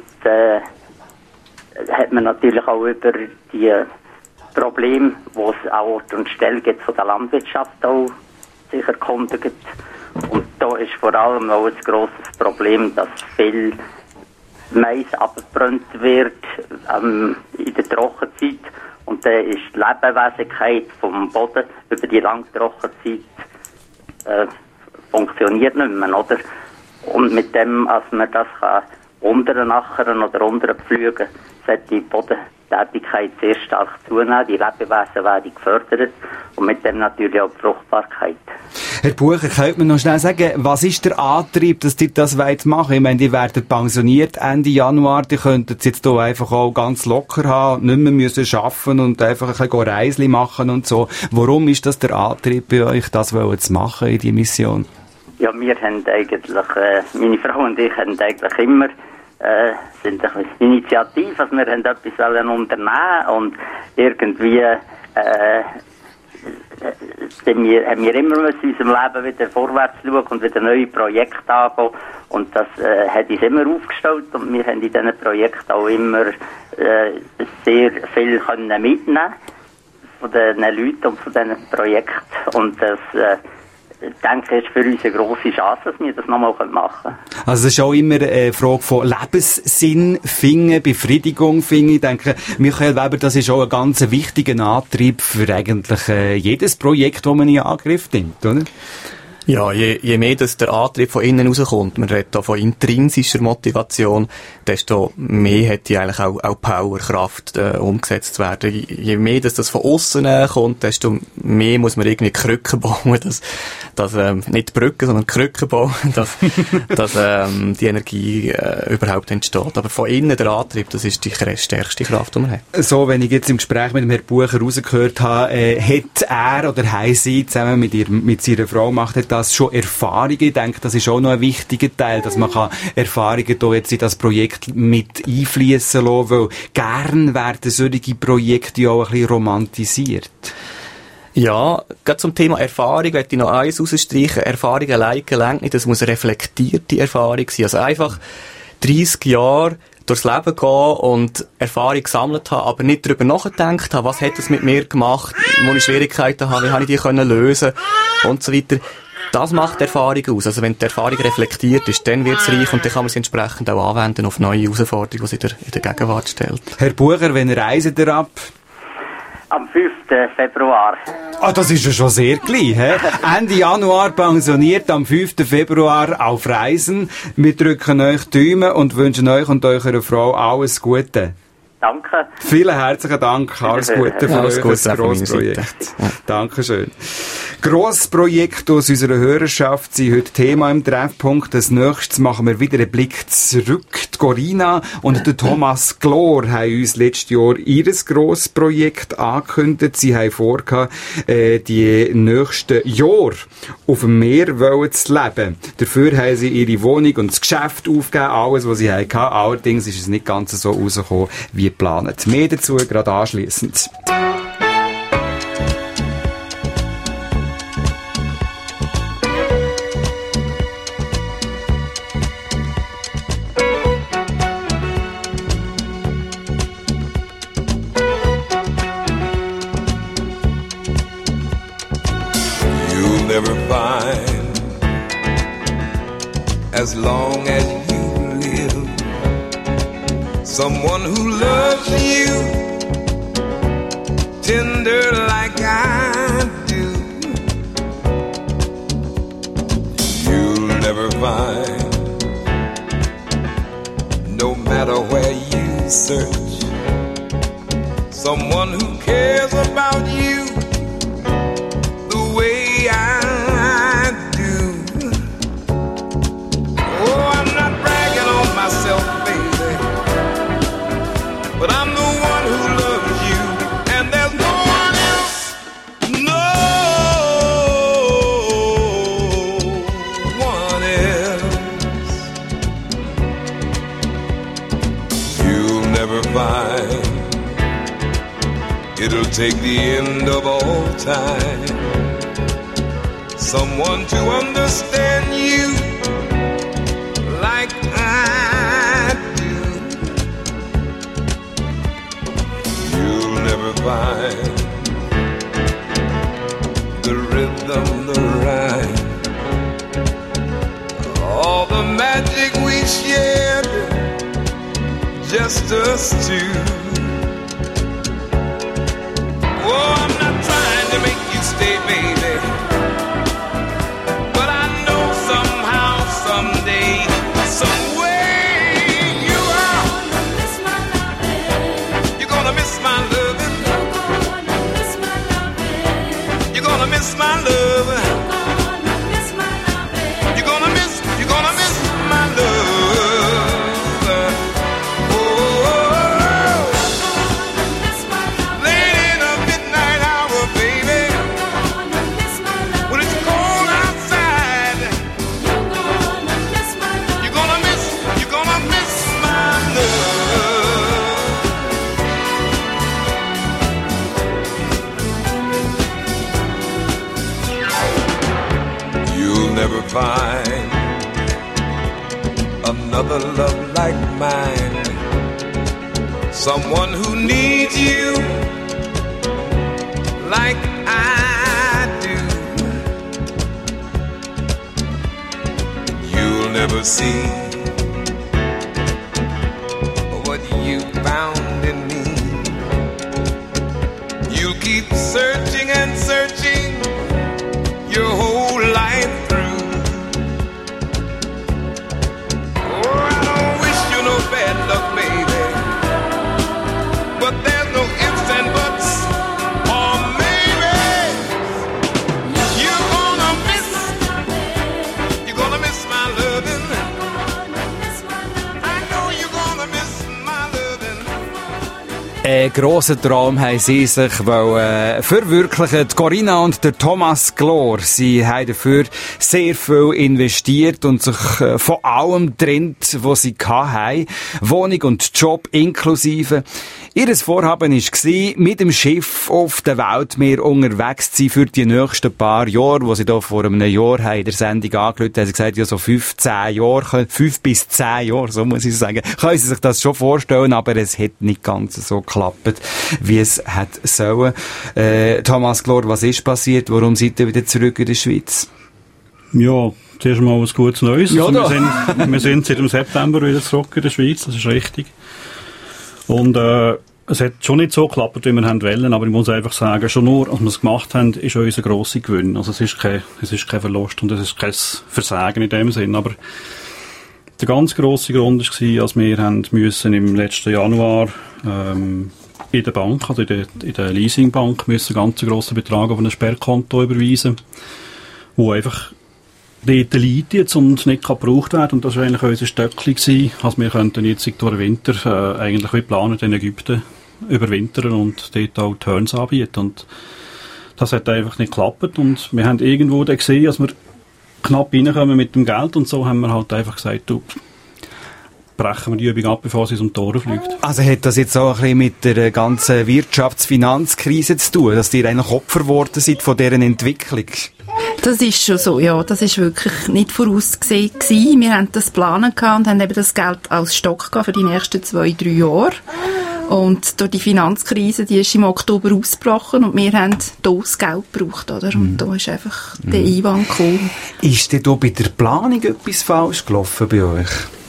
hat man natürlich auch über die Problem, wo es auch Ort und Stelle gibt von der Landwirtschaft auch sich erkundigt. Und da ist vor allem auch ein grosses Problem, dass viel Mais abgebrannt wird in der Trockenzeit. Und dann ist die Lebenswesenheit vom Boden über die lange Trockenzeit funktioniert nicht mehr, oder? Und mit dem, als man das kann unternachern oder unterpflügen, sollte die Bodentätigkeit sehr stark zunehmen, die Lebewesen werden gefördert und mit dem natürlich auch die Fruchtbarkeit. Herr Bucher, könnte man noch schnell sagen, was ist der Antrieb, dass ihr das machen wollt? Ich meine, die werden pensioniert Ende Januar, die könnten es jetzt hier einfach auch ganz locker haben, nicht mehr müssen arbeiten und einfach ein bisschen Reisli machen und so. Warum ist das der Antrieb bei euch, das zu machen in die Mission? Ja, wir haben eigentlich, meine Frau und ich haben eigentlich immer sind ein bisschen initiativ, also wir haben etwas unternehmen und irgendwie haben wir immer in unserem Leben wieder vorwärts schauen und wieder neue Projekte angehen und das hat uns immer aufgestellt und wir haben in diesen Projekten auch immer sehr viel können mitnehmen von den Leuten und von diesen Projekten und das ich denke, es ist für uns eine grosse Chance, dass wir das nochmal machen können. Also es ist auch immer eine Frage von Lebenssinn finden, Befriedigung finden. Ich denke, Michael Weber, das ist auch ein ganz wichtiger Antrieb für eigentlich jedes Projekt, das man in Angriff nimmt, oder? Ja, je mehr dass der Antrieb von innen rauskommt, man redet da von intrinsischer Motivation, desto mehr hat die eigentlich auch Power, Kraft umgesetzt zu werden. Je mehr dass das von aussen kommt, desto mehr muss man irgendwie Krücken bauen, dass nicht Brücken, sondern Krücken bauen, dass die Energie überhaupt entsteht. Aber von innen der Antrieb, das ist die stärkste Kraft, die man hat. So, wenn ich jetzt im Gespräch mit dem Herrn Bucher rausgehört habe, hat er oder haben sie zusammen mit seiner Frau macht das schon Erfahrungen. Ich denke, das ist auch noch ein wichtiger Teil, dass man Erfahrungen da jetzt in das Projekt mit einfließen lassen, weil gern werden solche Projekte ja auch ein bisschen romantisiert. Ja, gerade zum Thema Erfahrung möchte ich noch eins rausstreichen. Erfahrung allein gelangt nicht, das muss eine reflektierte Erfahrung sein. Also einfach 30 Jahre durchs Leben gehen und Erfahrung gesammelt haben, aber nicht darüber nachgedacht haben, was hat es mit mir gemacht, wo ich Schwierigkeiten habe, wie habe ich die lösen und so weiter. Das macht Erfahrung aus. Also wenn die Erfahrung reflektiert ist, dann wird es reich und dann kann man sie entsprechend auch anwenden auf neue Herausforderungen, die sie in der Gegenwart stellt. Herr Bucher, wann reisen ihr ab? Am 5. Februar. Ah, das ist ja schon sehr gleich, hä? Ende Januar pensioniert, am 5. Februar auf Reisen. Wir drücken euch die Daumen und wünschen euch und eurer Frau alles Gute. Danke. Vielen herzlichen Dank. Alles Gute für euch, ein grosses Projekt. Dankeschön. Grossprojekte aus unserer Hörerschaft sind heute Thema im Treffpunkt. Als nächstes machen wir wieder einen Blick zurück. Die Corinna und der Thomas Glor haben uns letztes Jahr ihr Grossprojekt angekündigt. Sie haben vorgehabt, die nächsten Jahre auf dem Meer zu leben. Dafür haben sie ihre Wohnung und das Geschäft aufgegeben, alles, was sie hatten. Allerdings ist es nicht ganz so rausgekommen, wie geplant. Mehr dazu gerade anschliessend. You'll never find, as long as you live, someone who loves you tender like I do. You'll never find, no matter where you search, someone who cares about you the way I do. Oh, I'm not bragging on myself, baby, but I'm the one who loves you, and there's no one else, no one else. You'll never find, it'll take the end of all time, someone to understand you like I do. You'll never find the rhythm, the rhyme, all the magic we shared, just us two. Oh, I'm not trying to make you stay, baby, but I know somehow, someday, some way you are. You're gonna miss my loving. You're gonna miss my loving. You're gonna miss my love. Oh, late in the midnight hour, baby, when it's cold outside, you're gonna miss my love. You'll never find another love like mine, someone who needs you like I do. You'll never see what you found in me. You'll keep searching and searching your whole life through. Den grossen Traum haben sie sich verwirklichen. Die Corinna und der Thomas Glor, sie haben dafür sehr viel investiert und sich von allem getrennt, was sie hatten. Wohnung und Job inklusive. Ihr Vorhaben war, mit dem Schiff auf dem Weltmeer unterwegs zu sein für die nächsten paar Jahre, wo sie da vor einem Jahr haben in der Sendung angeschaut haben. Sie gesagt, ja, so 5 bis 10 Jahre, so muss ich sagen. Können Sie sich das schon vorstellen, aber es hat nicht ganz so geklappt, wie es hätte sollen. Thomas Glor, was ist passiert? Warum seid ihr wieder zurück in der Schweiz? Ja, zuerst mal was gutes Neues. Ja, also wir sind seit dem September wieder zurück in der Schweiz, das ist richtig. Und es hat schon nicht so geklappt, wie wir wollen, aber ich muss einfach sagen, schon nur, als wir es gemacht haben, ist unser grosser Gewinn. Also es ist kein Verlust und es ist kein Versagen in dem Sinn, aber der ganz grosse Grund war, als wir müssen im letzten Januar in der Bank, also in der Leasingbank, müssen einen ganz grossen Betrag auf ein Sperrkonto überweisen, wo einfach dort liegt jetzt und nicht gebraucht werden. Und das war eigentlich unser Stöckchen gewesen. Also wir könnten jetzt durch den Winter eigentlich wie geplant in Ägypten überwintern und dort auch Turns anbieten. Und das hat einfach nicht geklappt. Und wir haben irgendwo dann gesehen, als wir knapp reinkommen mit dem Geld und so, haben wir halt einfach gesagt, du, brechen wir die Übung ab, bevor sie um die Tore fliegt. Also hat das jetzt auch ein bisschen mit der ganzen Wirtschafts-Finanzkrise zu tun, dass ihr eigentlich Opfer geworden seid von deren Entwicklung? Das ist schon so, ja. Das ist wirklich nicht vorausgesehen gewesen. Wir haben das geplant und haben eben das Geld als Stock gehabt für die nächsten 2-3 Jahre. Und durch die Finanzkrise, die ist im Oktober ausgebrochen und wir haben das Geld gebraucht, oder? Und da ist einfach der Einwand gekommen. Ist denn da bei der Planung etwas falsch gelaufen bei euch?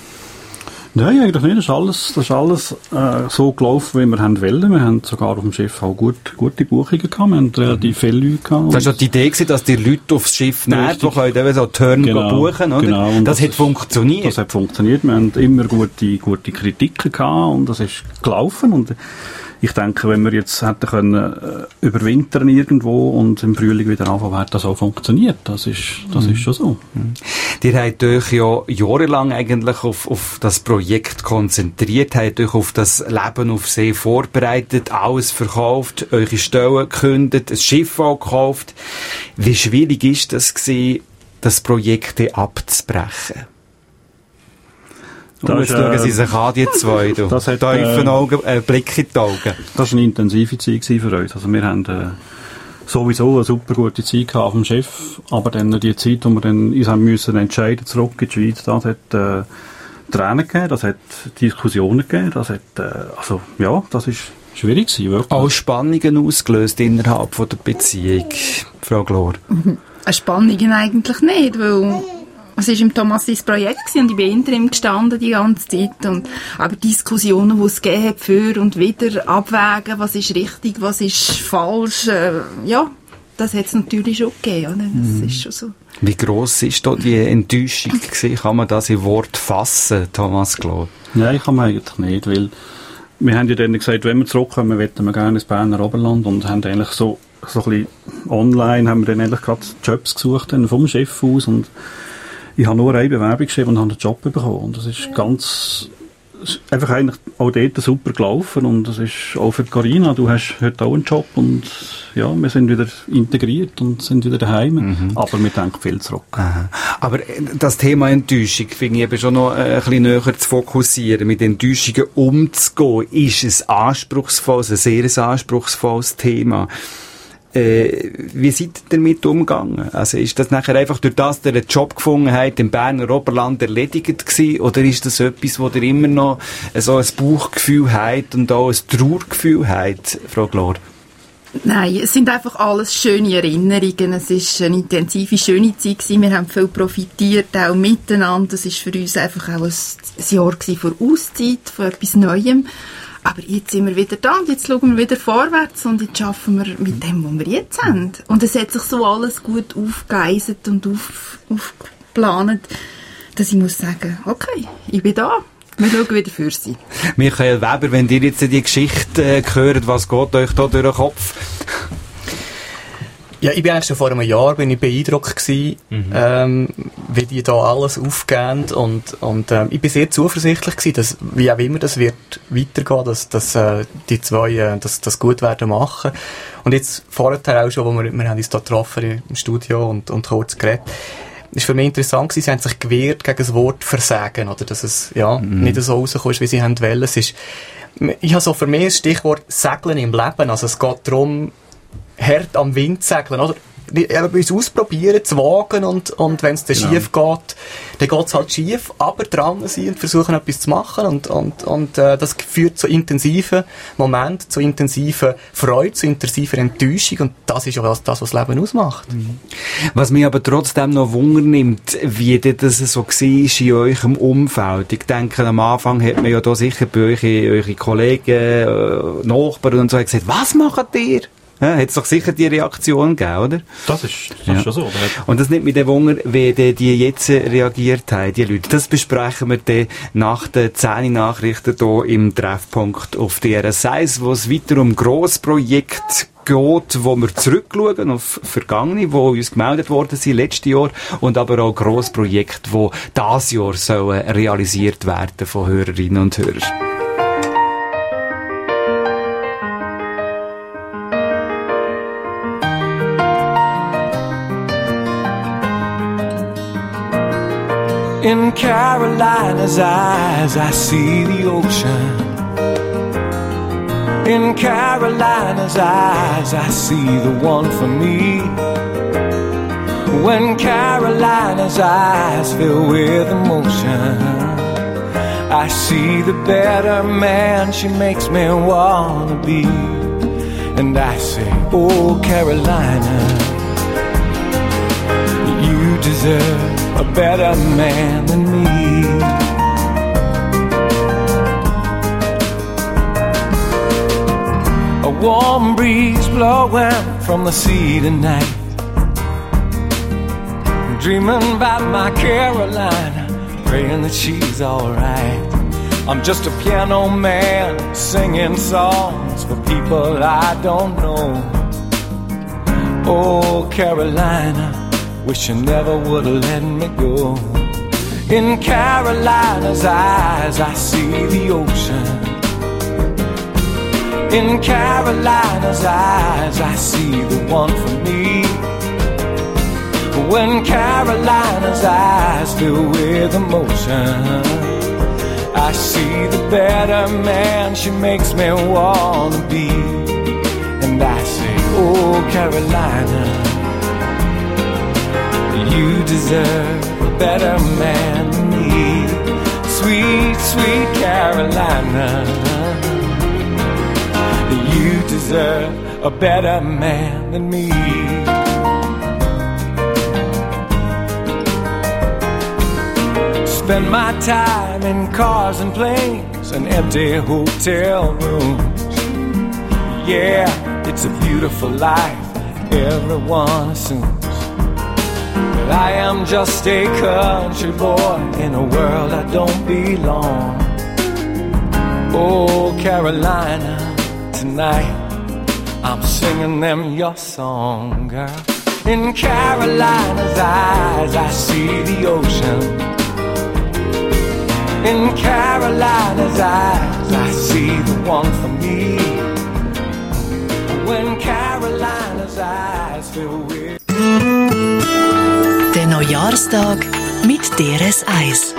Nein, eigentlich nicht. Das ist alles so gelaufen, wie wir wollen. Wir haben sogar auf dem Schiff auch gute Buchungen gehabt. Wir haben relativ viele Leute gehabt. Das war ja die Idee, dass die Leute aufs Schiff nehmen, die können so Turn buchen, oder? Genau. Das hat funktioniert. Das hat funktioniert. Wir haben immer gute Kritiken gehabt und das ist gelaufen. Und ich denke, wenn wir jetzt hätten können überwintern irgendwo und im Frühling wieder anfangen, hätte das auch funktioniert. Das ist schon so. Ihr habt euch ja jahrelang eigentlich auf das Projekt konzentriert, habt euch auf das Leben auf See vorbereitet, alles verkauft, eure Stellen gekündigt, ein Schiff auch gekauft. Wie schwierig ist das gewesen, das Projekt abzubrechen? Und jetzt schauen Sie sich an, die zwei. Das hat Blick in die Augen. Das war eine intensive Zeit für uns. Also wir haben sowieso eine super gute Zeit gehabt auf dem Schiff, aber dann die Zeit, wo wir dann uns haben müssen entscheiden, zurück in die Schweiz, das hat Tränen gegeben, das hat Diskussionen gegeben, das hat, das ist schwierig gewesen, wirklich. Auch Spannungen ausgelöst innerhalb von der Beziehung, Frau Glor? Spannungen eigentlich nicht, weil es war im Thomas sein Projekt und ich bin hinter ihm gestanden die ganze Zeit. Aber Diskussionen, die es gegeben hat, für und wieder abwägen, was ist richtig, was ist falsch, das hat es natürlich schon gegeben. Oder? Das ist schon so. Wie gross ist da die Enttäuschung gewesen? Kann man das in Wort fassen, Thomas Glor? Nein, kann man eigentlich nicht, weil wir haben ja dann gesagt, wenn wir zurückkommen, möchten wir gerne ins Berner Oberland und haben eigentlich so ein bisschen online haben wir dann eigentlich gerade Jobs gesucht dann vom Chef aus und ich habe nur eine Bewerbung geschrieben und habe einen Job bekommen. Und das ist einfach eigentlich auch dort super gelaufen. Und das ist auch für Corinna, du hast heute auch einen Job und ja, wir sind wieder integriert und sind wieder daheim. Aber wir denken viel zurück. Aha. Aber das Thema Enttäuschung finde ich eben schon noch ein bisschen näher zu fokussieren. Mit Enttäuschungen umzugehen, ist ein sehr anspruchsvolles Thema. Wie seid ihr damit umgegangen? Also ist das nachher einfach durch das, dass ihr einen Job gefunden habt, im Berner Oberland erledigt gewesen? Oder ist das etwas, wo ihr immer noch so ein Bauchgefühl habt und auch ein Trauergefühl habt, Frau Glor? Nein, es sind einfach alles schöne Erinnerungen. Es war eine intensive, schöne Zeit gewesen. Wir haben viel profitiert, auch miteinander. Es war für uns einfach auch ein Jahr von Auszeit, von etwas Neuem. Aber jetzt sind wir wieder da und jetzt schauen wir wieder vorwärts und jetzt arbeiten wir mit dem, was wir jetzt haben. Und es hat sich so alles gut aufgegleist und aufgeplant, dass ich muss sagen, okay, ich bin da. Wir schauen wieder für Sie. Michael Weber, wenn ihr jetzt die Geschichte hört, was geht euch da durch den Kopf? Ja, ich bin eigentlich schon vor einem Jahr beeindruckt gewesen, wie die da alles aufgehen und ich bin sehr zuversichtlich gewesen, dass, wie auch immer das wird weitergehen, dass die zwei das gut werden machen. Und jetzt vorher auch schon, wo wir haben uns da getroffen im Studio und kurz geredet, ist für mich interessant gewesen, sie haben sich gewehrt gegen das Wort Versagen, oder dass es nicht so rauskommt, wie sie wollen. Es ist, ich habe so für mich das Stichwort Segeln im Leben, also es geht darum, hart am Wind segeln, oder? Uns ausprobieren, zu wagen und wenn es dann schief geht, dann geht es halt schief, aber dran sein und versuchen etwas zu machen und das führt zu intensiven Momenten, zu intensiven Freude, zu intensiver Enttäuschung und das ist auch das, was Leben ausmacht. Was mich aber trotzdem noch Wunder nimmt, wie das so war in eurem Umfeld. Ich denke, am Anfang hat man ja da sicher bei euch, eure Kollegen, Nachbarn und so gesagt, was macht ihr? Ja, hat es doch sicher die Reaktion gegeben, oder? Das ist schon so. Oder? Und das nimmt mich dann Wunder, wie die jetzt reagiert haben, die Leute. Das besprechen wir dann nach den 10 Nachrichten hier im Treffpunkt auf DRS1, wo es weiter um Grossprojekte geht, wo wir zurückschauen auf Vergangene, die uns gemeldet worden sind letztes Jahr und aber auch Grossprojekte, die dieses Jahr sollen realisiert werden von Hörerinnen und Hörern. In Carolina's eyes, I see the ocean. In Carolina's eyes, I see the one for me. When Carolina's eyes fill with emotion, I see the better man she makes me wanna be. And I say, oh Carolina, you deserve a better man than me. A warm breeze blowing from the sea tonight, dreaming about my Carolina, praying that she's alright. I'm just a piano man singing songs for people I don't know. Oh Carolina, wish you never would have let me go. In Carolina's eyes, I see the ocean. In Carolina's eyes, I see the one for me. When Carolina's eyes fill with emotion, I see the better man she makes me wanna be. And I say, oh Carolina, you deserve a better man than me. Sweet, sweet Carolina, you deserve a better man than me. Spend my time in cars and planes and empty hotel rooms. Yeah, it's a beautiful life, everyone assumes. I am just a country boy in a world I don't belong. Oh, Carolina, tonight I'm singing them your song, girl. In Carolina's eyes, I see the ocean. In Carolina's eyes, I see the one for me. When Carolina's eyes fill with Der Neujahrstag mit DRS1.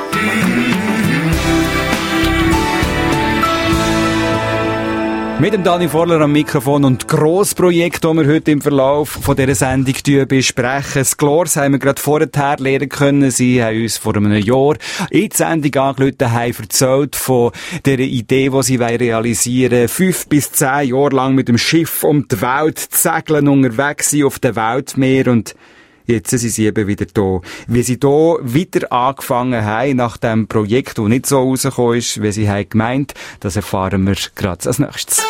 Mit dem Dani Vorler am Mikrofon und Grossprojekt, das wir heute im Verlauf von dieser Sendung besprechen. Das Glors haben wir gerade vorher lernen können. Sie haben uns vor einem Jahr in die Sendung angerufen, haben erzählt von dieser Idee, die sie realisieren wollen. 5 bis 10 Jahre lang mit dem Schiff um die Welt zu segeln, unterwegs sein auf dem Weltmeer und jetzt sind sie eben wieder da. Wie sie da wieder angefangen haben, nach dem Projekt, das nicht so rausgekommen ist, wie sie haben gemeint, das erfahren wir gerade als nächstes.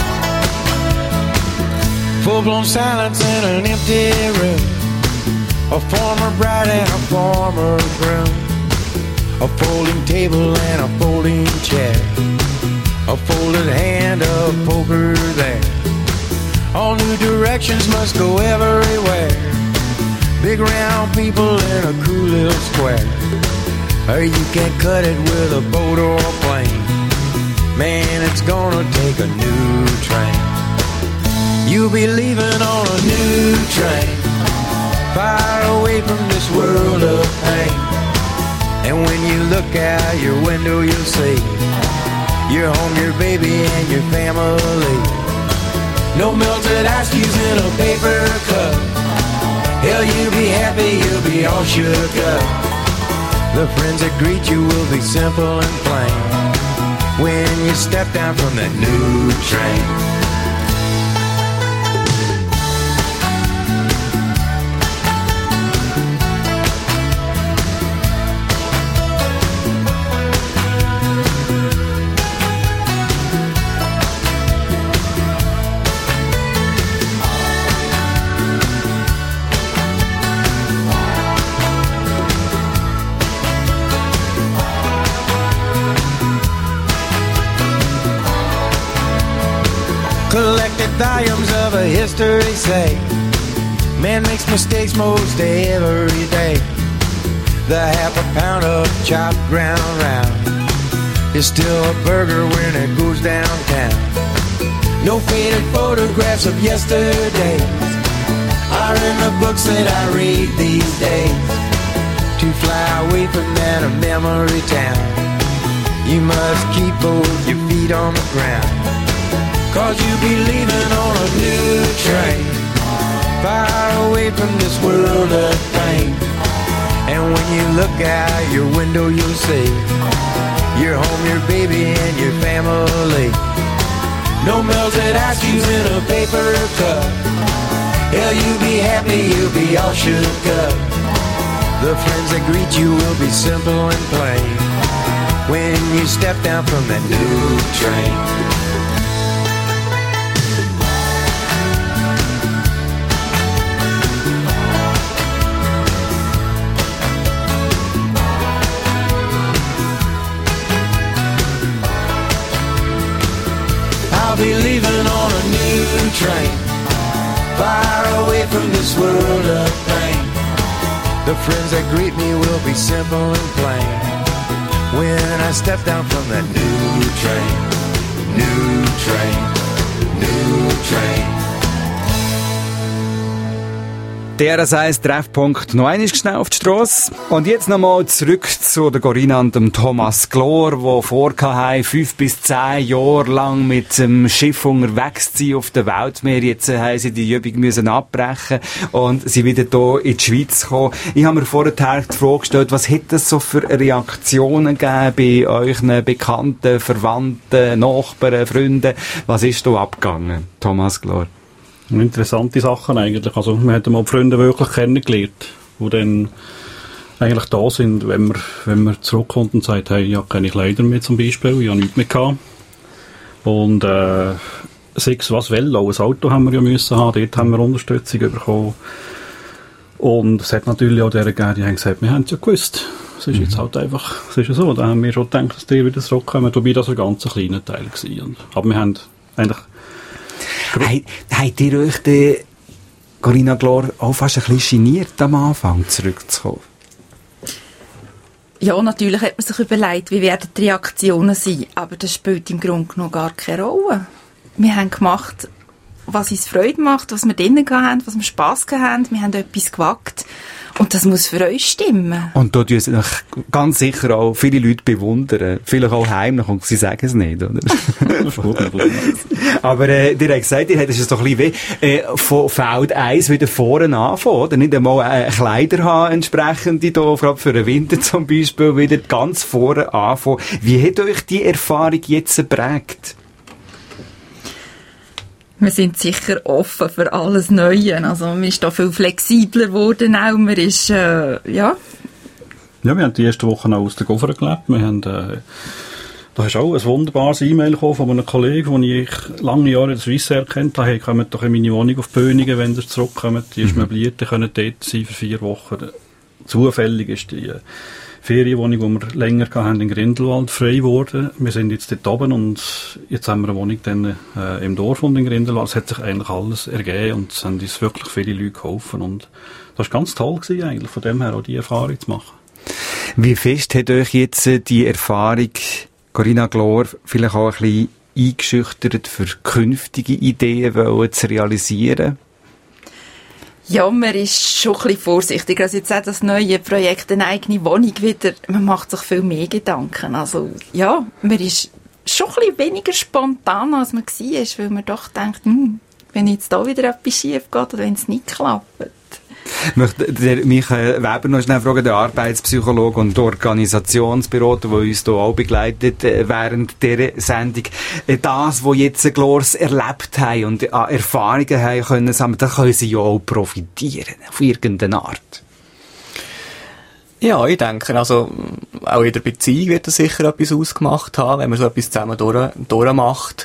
full-blown silence in an empty room. a former bride and a former groom, a folding table and a folding chair, a folded hand of poker there. All new directions must go everywhere. Big round people in a cool little square, or you can cut it with a boat or a plane. Man, it's gonna take a new train. You'll be leaving on a new train, far away from this world of pain. And when you look out your window, you'll see your home, your baby, and your family. No melted ice cubes in a paper cup. Hell, you'll be happy, you'll be all shook up. The friends that greet you will be simple and plain when you step down from that new train. Collected volumes of a history say man makes mistakes most every day. The half a pound of chopped ground round is still a burger when it goes downtown. No faded photographs of yesterdays are in the books that I read these days. To fly away from that memory town, you must keep both your feet on the ground. 'Cause you'll be leaving on a new train, far away from this world of pain. And when you look out your window, you'll see your home, your baby, and your family. No melted ice cubes in a paper cup. Hell, you'll be happy, you'll be all shook up. The friends that greet you will be simple and plain when you step down from that new train. I'll be leaving on a new train, far away from this world of pain. The friends that greet me will be simple and plain when I step down from that new train, new train, new train. DRS 1 Treffpunkt noch einmal schnell auf die Strasse. Und jetzt nochmal zurück zu der Corinna und dem Thomas Glor, die vorhatten, 5 bis 10 Jahre lang mit dem Schiff unterwegs zu sein auf dem Weltmeer. Jetzt haben sie die Übung müssen abbrechen und sie wieder hier in die Schweiz kommen. Ich habe mir vorher die Frage gestellt, was hat es so für Reaktionen gegeben bei euren Bekannten, Verwandten, Nachbarn, Freunden? Was ist da abgegangen, Thomas Glor? Interessante Sachen eigentlich. Also, wir haben mal die Freunde wirklich kennengelernt, die dann eigentlich da sind, wenn man zurückkommt und sagt, hey, ich habe keine Kleider mehr zum Beispiel, ich habe nichts mehr gehabt. Und, sei es was will, auch ein Auto haben wir ja müssen haben, dort haben wir Unterstützung bekommen. Und es hat natürlich auch die gegeben, die haben gesagt, wir haben es ja gewusst. Es ist jetzt halt einfach, es ist ja so, da haben wir schon gedacht, dass die wieder zurückkommen, wobei das ein ganz kleiner Teil war. Aber wir haben eigentlich Habt ihr euch, Corinna Glor, auch fast ein bisschen geniert, am Anfang zurückzukommen? Ja, natürlich hat man sich überlegt, wie werden die Reaktionen sein, aber das spielt im Grunde genommen gar keine Rolle. Wir haben gemacht, was uns Freude macht, was wir drinnen hatten, was wir Spass hatten, wir haben etwas gewagt. Und das muss für euch stimmen. Und da tun sich ganz sicher auch viele Leute bewundern. Vielleicht auch heimlich und sie sagen es nicht, oder? Aber ihr habt gesagt, ihr hättet es doch ein bisschen von Feld 1 wieder vorne anfangen, oder? Nicht einmal Kleider haben, entsprechende, da, gerade für den Winter zum Beispiel, wieder ganz vorne anfangen. Wie hat euch die Erfahrung jetzt geprägt? Wir sind sicher offen für alles Neue. Also, man ist da viel flexibler geworden auch. Man ist, ja. Ja, wir haben die ersten Wochen auch aus der Goffer gelebt. Wir haben, Da hast du auch ein wunderbares E-Mail bekommen von einem Kollegen, den ich lange Jahre in der Swissair kennt habe. Hey, kommt doch in meine Wohnung auf Böningen, wenn ihr zurückkommt. Die ist möbliert, die können dort sein für 4 Wochen. Zufällig ist die Ferienwohnung, die wir länger hatten, in Grindelwald frei geworden. Wir sind jetzt dort oben und jetzt haben wir eine Wohnung dann, im Dorf und in Grindelwald. Es hat sich eigentlich alles ergeben und es haben uns wirklich viele Leute geholfen. Und das war ganz toll gewesen, eigentlich, von dem her auch die Erfahrung zu machen. Wie fest hat euch jetzt die Erfahrung, Corinna Glor, vielleicht auch ein bisschen eingeschüchtert, für künftige Ideen zu realisieren? Ja, man ist schon ein bisschen vorsichtig. Also jetzt auch das neue Projekt, eine eigene Wohnung wieder, man macht sich viel mehr Gedanken. Also ja, man ist schon ein bisschen weniger spontan, als man war, weil man doch denkt, wenn jetzt da wieder etwas schief geht oder wenn es nicht klappt. Ich möchte Michael Weber noch schnell fragen, der Arbeitspsychologe und Organisationsberater, der uns hier auch begleitet während dieser Sendung. Das, was jetzt Glors erlebt haben und an Erfahrungen haben können sammeln, da können sie ja auch profitieren, auf irgendeine Art. Ja, ich denke, also, auch in der Beziehung wird das sicher etwas ausgemacht haben, wenn man so etwas zusammen durchmacht.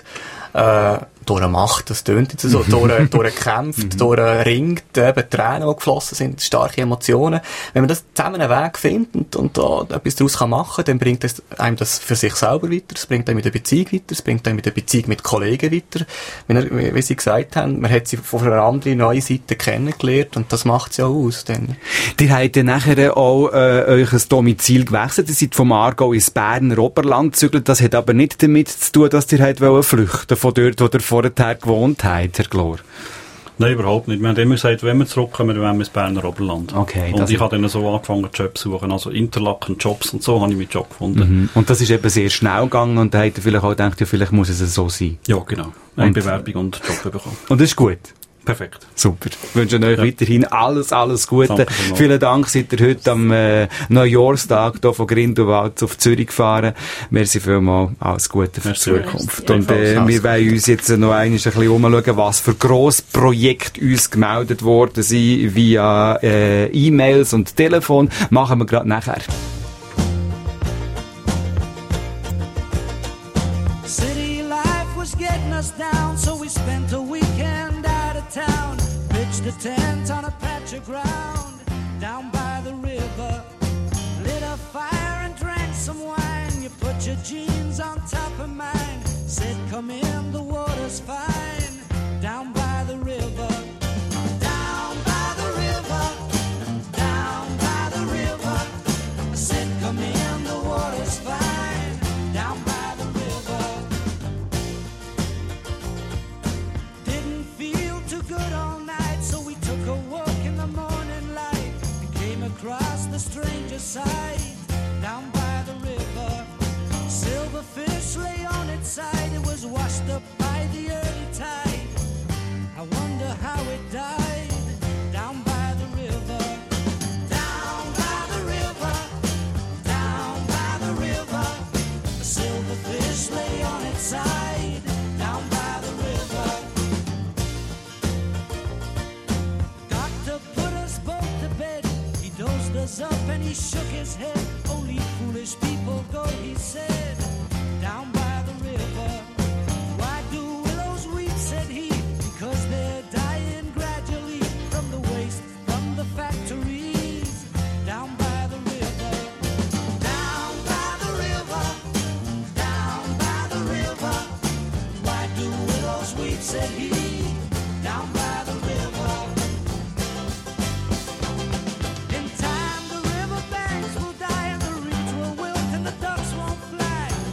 Das tönt jetzt so, durchkämpft, durchringt, eben Tränen, die geflossen sind, starke Emotionen. Wenn man das zusammen einen Weg findet und da etwas daraus machen kann, dann bringt es einem das für sich selber weiter, es bringt einem in der Beziehung weiter, es bringt einem in der Beziehung mit Kollegen weiter. Wie Sie gesagt haben, man hat sie von einer anderen, neuen Seite kennengelernt und das macht es ja auch aus. Dann. Ihr habt dann nachher auch euch ein Domizil gewechselt, ihr seid vom Aargau ins Berner Oberland gezügelt, das hat aber nicht damit zu tun, dass ihr flüchten von dort, wo ihr vorher gewohnt habt, Herr Glor? Nein, überhaupt nicht. Wir haben immer gesagt, wenn wir zurückkommen, dann wollen wir ins Berner Oberland. Okay, und ich habe dann so angefangen, Jobs zu suchen, also Interlaken, Jobs und so habe ich meinen Job gefunden. Und das ist eben sehr schnell gegangen und da habt ihr vielleicht auch gedacht, ja, vielleicht muss es so sein. Ja, genau. Eine Bewerbung und Job bekommen. Und das ist gut? Perfekt. Super. Ich wünsche euch weiterhin alles Gute. Vielen Dank, seid ihr heute am Neujahrstag hier von Grindelwald auf Zürich gefahren. Merci vielmals. Alles Gute für die Zukunft. Und wir wollen uns jetzt noch ein bisschen umschauen, was für Grossprojekte uns gemeldet worden sind via E-Mails und Telefon. Machen wir gerade nachher. City life was getting us down, so we spent a weekend out of town. Pitched a tent on a patch of ground down by the river. Lit a fire and drank some wine. You put your jeans on top of mine. Said, come in, the water's fine. Down by the river. Down by the river. Down by the river. I said, come in, the water's fine. Down by the river. Didn't feel too good all night, so we took a walk in the morning light and came across the stranger's side. Down by the river, silverfish lay on its side. It was washed up by the early tide. I wonder how it died. Down by the river. Down by the river. Down by the river. A silverfish lay on its side. Down by the river. Doctor put us both to bed. He dosed us up and he shook his head. Only foolish people go, he said. Down by the river. Why do willows weep, said he. Because they're dying gradually from the waste from the factories. Down by the river. Down by the river. Down by the river. Why do willows weep, said he. Down by the river. In time the river banks will die and the reeds will wilt and the ducks won't fly.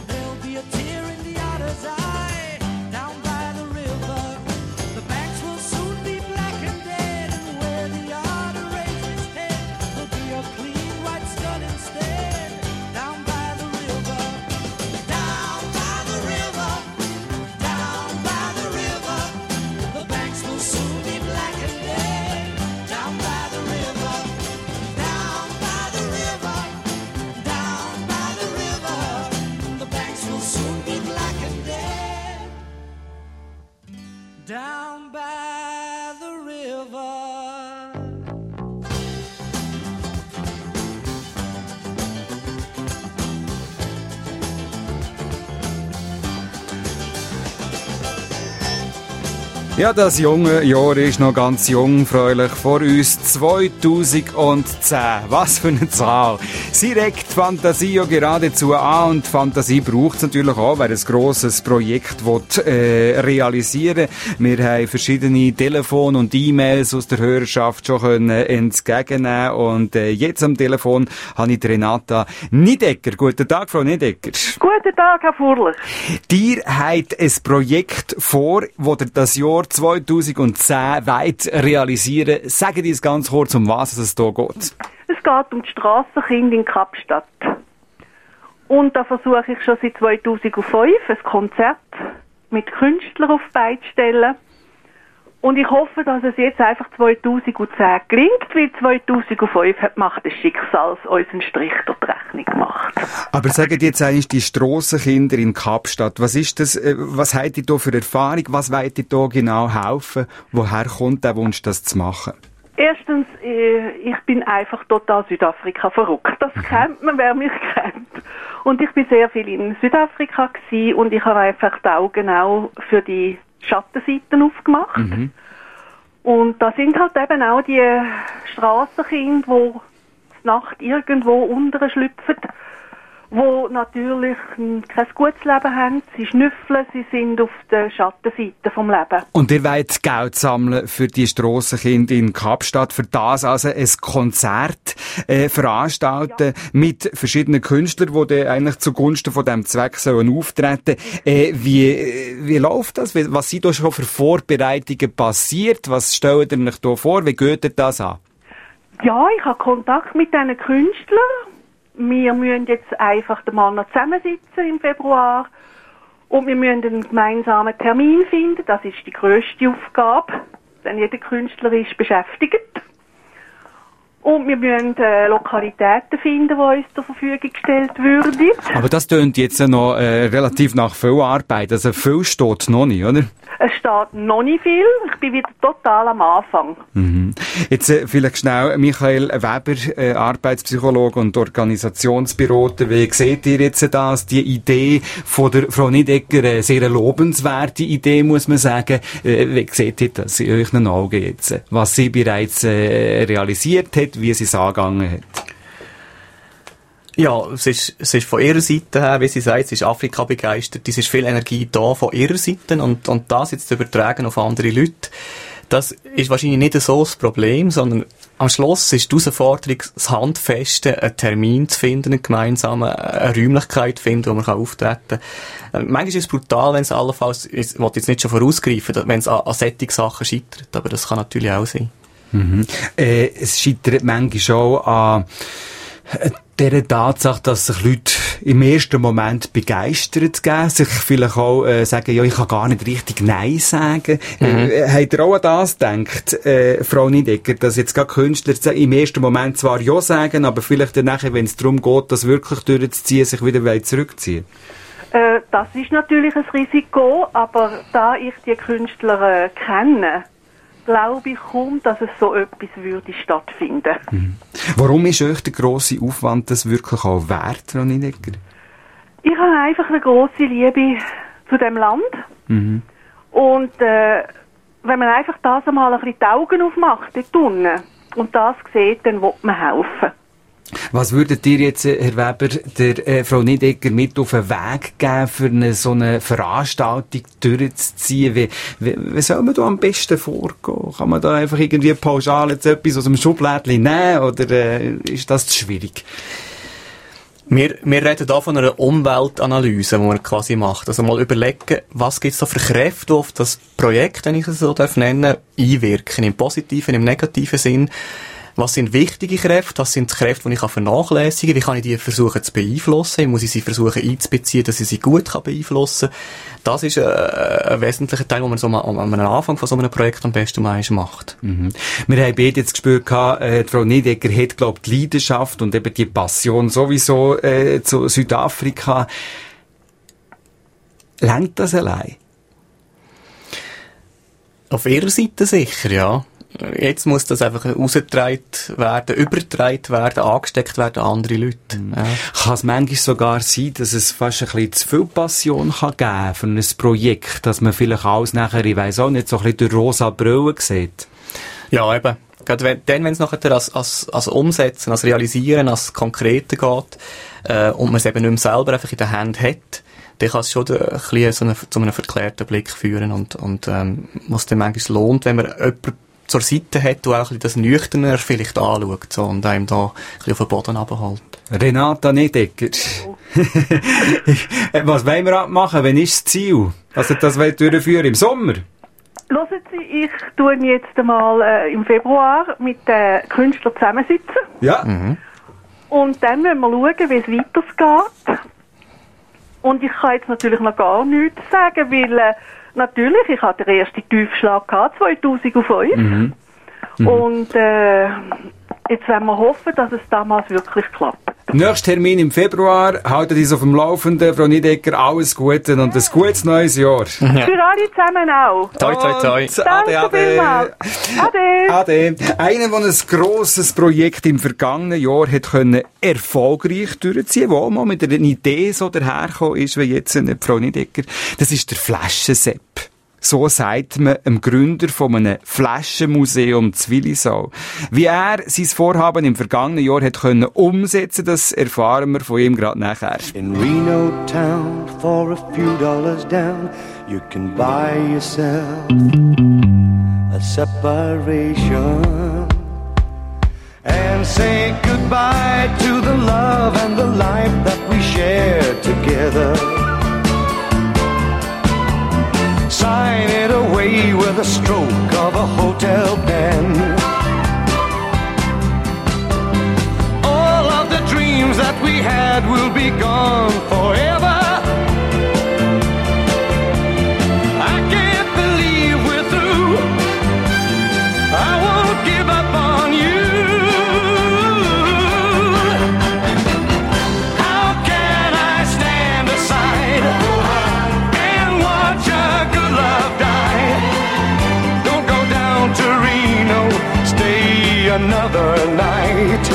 Ja, das junge Jahr ist noch ganz jungfräulich vor uns. 2010. Was für eine Zahl. Sie regt die Fantasie ja geradezu an und die Fantasie braucht es natürlich auch, wer ein grosses Projekt realisieren will. Wir haben verschiedene Telefone und E-Mails aus der Hörerschaft schon entgegennehmen und jetzt am Telefon habe ich die Renata Niedecker. Guten Tag, Frau Niedecker. Guten Tag, Herr Furler. Ihr habt ein Projekt vor, das ihr das Jahr 2010 weit realisieren. Sagen Sie uns ganz kurz, um was es hier geht. Es geht um die Strassenkinder in Kapstadt. Und da versuche ich schon seit 2005 ein Konzert mit Künstlern auf die Beine zu stellen. Und ich hoffe, dass es jetzt einfach 2010 gelingt, weil 2005 hat das Schicksal uns einen Strich durch die Rechnung gemacht. Aber sagen jetzt eigentlich die Strassenkinder in Kapstadt, was ist das, was habt ihr da für Erfahrung, was wollt ihr da genau helfen, woher kommt der Wunsch, das zu machen? Erstens, ich bin einfach total Südafrika verrückt. Das kennt man, wer mich kennt. Und ich bin sehr viel in Südafrika gewesen und ich habe einfach die Augen auch für die Schattenseiten aufgemacht. Mhm. Und da sind halt eben auch die Strassenkinder, die Nacht irgendwo unterschlüpfen, die natürlich kein gutes Leben haben. Sie schnüffeln, sie sind auf der Schattenseite vom Leben. Und ihr wollt Geld sammeln für die Strassenkinder in Kapstadt, für das also ein Konzert veranstalten mit verschiedenen Künstlern, die dann eigentlich zugunsten von diesem Zweck sollen auftreten. Wie läuft das? Was sind da schon für Vorbereitungen passiert? Was stellt ihr euch da vor? Wie geht ihr das an? Ja, ich habe Kontakt mit diesen Künstlern. Wir müssen jetzt einfach mal noch zusammensitzen im Februar und wir müssen einen gemeinsamen Termin finden. Das ist die grösste Aufgabe, denn jeder Künstler ist beschäftigt. Und wir müssen Lokalitäten finden, die uns zur Verfügung gestellt würden. Aber das tönt jetzt noch relativ nach viel Arbeit. Also viel steht noch nicht, oder? Es steht noch nicht viel. Ich bin wieder total am Anfang. Mhm. Jetzt vielleicht schnell, Michael Weber, Arbeitspsychologe und Organisationsberater. Wie seht ihr jetzt das? Die Idee von der Frau Niedecker, sehr lobenswerte Idee, muss man sagen. Wie seht ihr das in euren Augen jetzt? Was sie bereits realisiert hat, wie sie es angegangen hat? Ja, es ist von ihrer Seite her, wie sie sagt, sie ist Afrika begeistert, es ist viel Energie da von ihrer Seite und das jetzt zu übertragen auf andere Leute, das ist wahrscheinlich nicht so das Problem, sondern am Schluss ist die Herausforderung, das Handfeste, einen Termin zu finden, einen gemeinsamen, eine Räumlichkeit zu finden, wo man auftreten kann. Manchmal ist es brutal, wenn es allenfalls, ich will jetzt nicht schon vorausgreifen, wenn es an solchen Sachen scheitert, aber das kann natürlich auch sein. Mhm. Es scheitert manchmal auch an der Tatsache, dass sich Leute im ersten Moment begeistert geben, sich vielleicht auch sagen, ja, ich kann gar nicht richtig Nein sagen. Habt ihr auch an das gedacht, Frau Niedecker, dass jetzt gerade Künstler im ersten Moment zwar Ja sagen, aber vielleicht dann nachher, wenn es darum geht, das wirklich durchzuziehen, sich wieder zurückziehen? Das ist natürlich ein Risiko, aber da ich die Künstler kenne, glaube ich kaum, dass es so etwas würde stattfinden. Mhm. Warum ist euch der grosse Aufwand das wirklich auch wert, Frau Niedecker? Ich habe einfach eine grosse Liebe zu dem Land. Mhm. Und wenn man einfach das einmal ein bisschen die Augen aufmacht, dort unten, und das sieht, dann will man helfen. Was würdet ihr jetzt, Herr Weber, der Frau Niedecker mit auf den Weg geben, für so eine Veranstaltung durchzuziehen? Wie soll man da am besten vorgehen? Kann man da einfach irgendwie pauschal jetzt etwas aus dem Schublädchen nehmen, oder ist das zu schwierig? Wir reden hier von einer Umweltanalyse, die man quasi macht. Also mal überlegen, was gibt es da für Kräfte, die auf das Projekt, wenn ich es so nennen darf, einwirken, im positiven, im negativen Sinn. Was sind wichtige Kräfte? Was sind die Kräfte, die ich vernachlässigen kann? Wie kann ich die versuchen zu beeinflussen? Wie muss ich sie versuchen einzubeziehen, dass ich sie gut beeinflussen kann? Das ist ein wesentlicher Teil, den man so am Anfang von so einem Projekt am besten macht. Mhm. Wir haben beide jetzt gespürt, Frau Niedecker hat, glaube ich, die Leidenschaft und eben die Passion sowieso zu Südafrika. Längt das allein? Auf ihrer Seite sicher, ja. Jetzt muss das einfach rausgetragen werden, übergetragen werden, angesteckt werden an andere Leute. Ja. Kann es manchmal sogar sein, dass es fast ein bisschen zu viel Passion kann geben für ein Projekt, dass man vielleicht alles nachher, ich weiss auch nicht, so ein bisschen durch rosa Brille sieht? Ja, eben. Gerade wenn es nachher als Umsetzen, als Realisieren, als Konkrete geht, und man es eben nicht mehr selber einfach in der Hand hat, dann kann es schon ein bisschen zu einem verklärten Blick führen und was dann manchmal lohnt, wenn man jemanden zur Seite hat, der auch ein bisschen das Nüchterner vielleicht anschaut, so, und einem da ein bisschen auf den Boden runterholt. Renata Niedecker. Was wollen wir abmachen? Wann ist das Ziel? Also, das wollt ihr durchführen im Sommer? Hören Sie, ich tue jetzt einmal im Februar mit den Künstlern zusammensitzen. Ja. Und dann müssen wir schauen, wie es weitergeht. Und ich kann jetzt natürlich noch gar nichts sagen, weil natürlich, ich hatte den ersten Tiefschlag gehabt, 2005. Und jetzt wollen wir hoffen, dass es damals wirklich klappt. Nächster Termin im Februar. Haltet uns auf dem Laufenden. Frau Niedecker, alles Gute und ein gutes neues Jahr. Für alle zusammen auch. Toi, toi, toi. Danke vielmals. Ade. Ade. Einer, der ein grosses Projekt im vergangenen Jahr hat können erfolgreich durchziehen, wo auch mal mit einer Idee so dahergekommen ist, wie jetzt nicht Frau Niedecker. Das ist der Flaschensepp. So sagt man dem Gründer von einem Flaschenmuseum zu Willisau. Wie er sein Vorhaben im vergangenen Jahr hat können umsetzen, das erfahren wir von ihm gerade nachher. In Reno town, for a few dollars down, you can buy yourself a separation and say goodbye to the love and the life that we shared together. Sign it away with a stroke of a hotel pen. All of the dreams that we had will be gone forever. I can't believe we're through. I won't give up on you. How can I stand aside and watch a good love die? Don't go down to Reno, stay another night.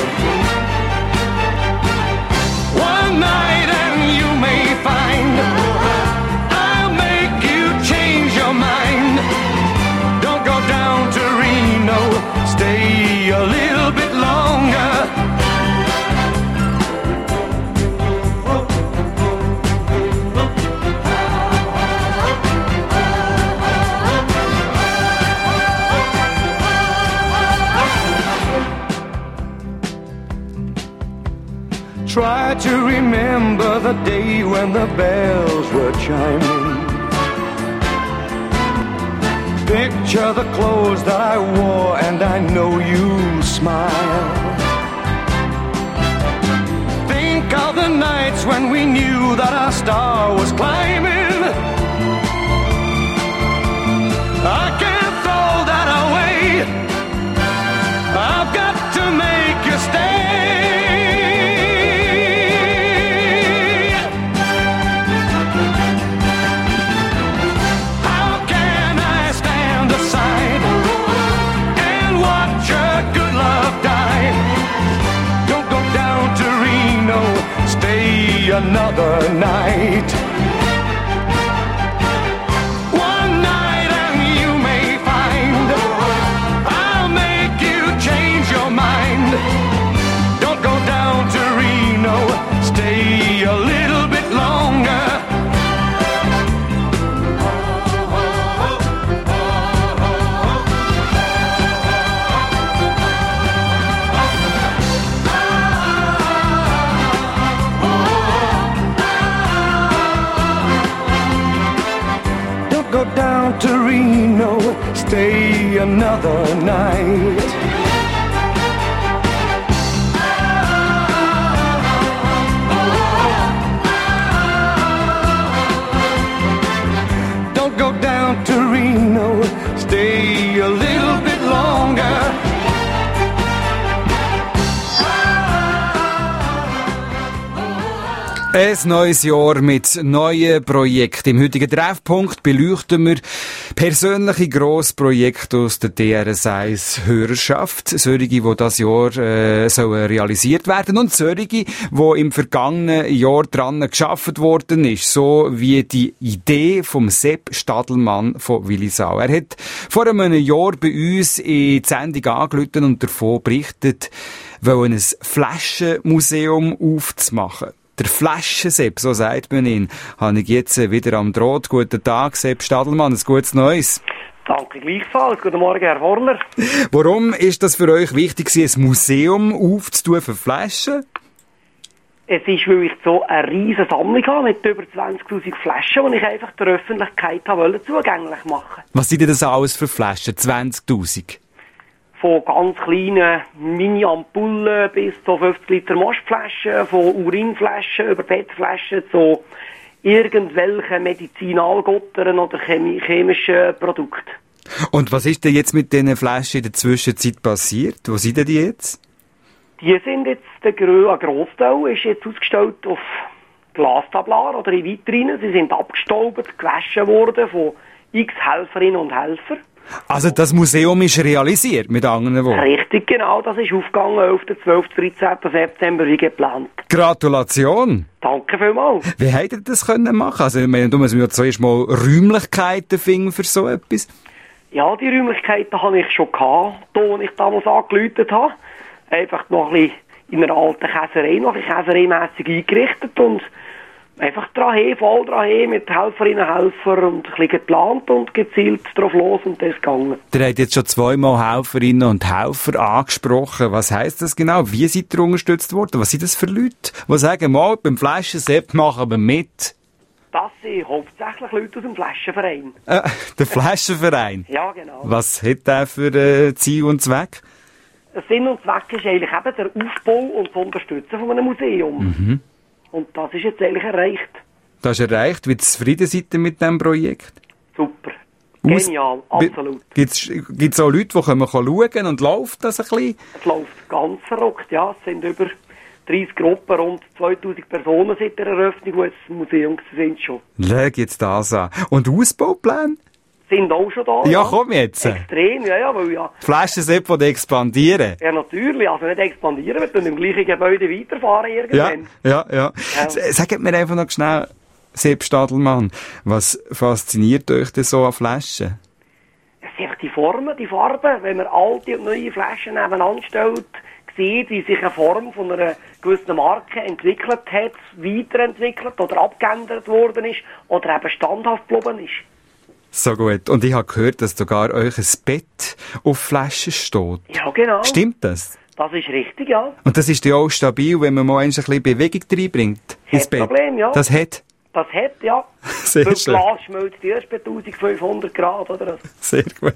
One night and you may find I'll make you change your mind. Don't go down to Reno, stay a little bit longer. Try to remember the day when the bells were chiming. Picture the clothes that I wore and I know you smile. Think of the nights when we knew that our star was climbing. I can't throw that away. I've got to make you stay. Another night. One night and you may find I'll make you change your mind. Don't go down to Reno, stay a little bit longer. Go down to Reno, stay another night. Don't go down to Reno, stay a little bit longer. Ein neues Jahr mit neuen Projekten. Im heutigen Treffpunkt beleuchten wir persönliche Grossprojekte aus der DRS1 Hörerschaft. Solche, die das Jahr sollen realisiert werden und solche, die im vergangenen Jahr dran geschafft worden ist. So wie die Idee vom Sepp Stadelmann von Willisau. Er hat vor einem Jahr bei uns in die Sendung angerufen und davon berichtet, ein Flaschenmuseum aufzumachen. Der Flaschensepp, so sagt man ihn, habe ich jetzt wieder am Draht. Guten Tag, Sepp Stadelmann, ein gutes Neues. Danke gleichfalls. Guten Morgen, Herr Horler. Warum ist das für euch wichtig, ein Museum aufzutun für Flaschen? Es ist, weil ich so eine riesige Sammlung habe mit über 20'000 Flaschen, die ich einfach der Öffentlichkeit wollte zugänglich machen. Was sind denn das alles für Flaschen? 20'000? Von ganz kleinen Mini-Ampullen bis zu 50 Liter Mostflaschen, von Urinflaschen über PET-Flaschen zu irgendwelchen Medizinalgottern oder chemischen Produkten. Und was ist denn jetzt mit diesen Flaschen in der Zwischenzeit passiert? Wo sind denn die jetzt? Die sind jetzt, ein Grossteil ist jetzt ausgestellt auf Glastablar oder in Vitrinen. Sie sind abgestaubt, gewaschen worden von x Helferinnen und Helfern. Also das Museum ist realisiert, mit anderen Worten? Richtig, genau. Das ist aufgegangen 11., 12., 13. September wie geplant. Gratulation! Danke vielmals. Wie hättet ihr das können machen? Also, ich meine, du musst mir zuerst mal Räumlichkeiten finden für so etwas. Ja, die Räumlichkeiten hatte ich schon gehabt, als ich damals angeläutet habe. Einfach noch ein bisschen in einer alten Käserei, noch ein bisschen käsereimässig eingerichtet und einfach voll dran mit Helferinnen und Helfern und ein bisschen geplant und gezielt drauf los und das gegangen. Ihr habt jetzt schon zweimal Helferinnen und Helfer angesprochen. Was heisst das genau? Wie seid ihr unterstützt worden? Was sind das für Leute, die sagen, mal, beim Flaschensepp machen wir mit? Das sind hauptsächlich Leute aus dem Flaschenverein. Der Flaschenverein? Ja, genau. Was hat der für Ziel und Zweck? Der Sinn und Zweck ist eigentlich eben der Aufbau und das Unterstützen von einem Museum. Mhm. Und das ist jetzt eigentlich erreicht. Das ist erreicht. Wie zufrieden seid ihr mit diesem Projekt? Super. Genial, absolut. Gibt's auch Leute, die kommen schauen und läuft das ein bisschen? Es läuft ganz verrückt, ja. Es sind über 30 Gruppen, rund 2000 Personen seit der Eröffnung, die jetzt im Museum sind schon. Schau jetzt das an. Und Ausbaupläne? Sind auch schon da. Ja, komm jetzt. Extrem, ja, weil ja. Flaschensepp, die expandieren. Ja, natürlich. Also nicht expandieren, wir können im gleichen Gebäude weiterfahren irgendwann. Ja. Sagt mir einfach noch schnell, Sepp Stadelmann, was fasziniert euch denn so an Flaschen? Es sind einfach die Formen, die Farben. Wenn man alte und neue Flaschen nebeneinander stellt, sieht, wie sich eine Form von einer gewissen Marke entwickelt hat, weiterentwickelt oder abgeändert worden ist oder eben standhaft geblieben ist. So gut. Und ich habe gehört, dass sogar euch ein Bett auf Flaschen steht. Ja, genau. Stimmt das? Das ist richtig, ja. Und das ist ja auch stabil, wenn man mal ein bisschen Bewegung reinbringt ins Bett. Problem, ja. Das hat? Das hat, ja. Sehr Weil schön. Glas schmilzt erst bei 1500 Grad, oder? Sehr gut.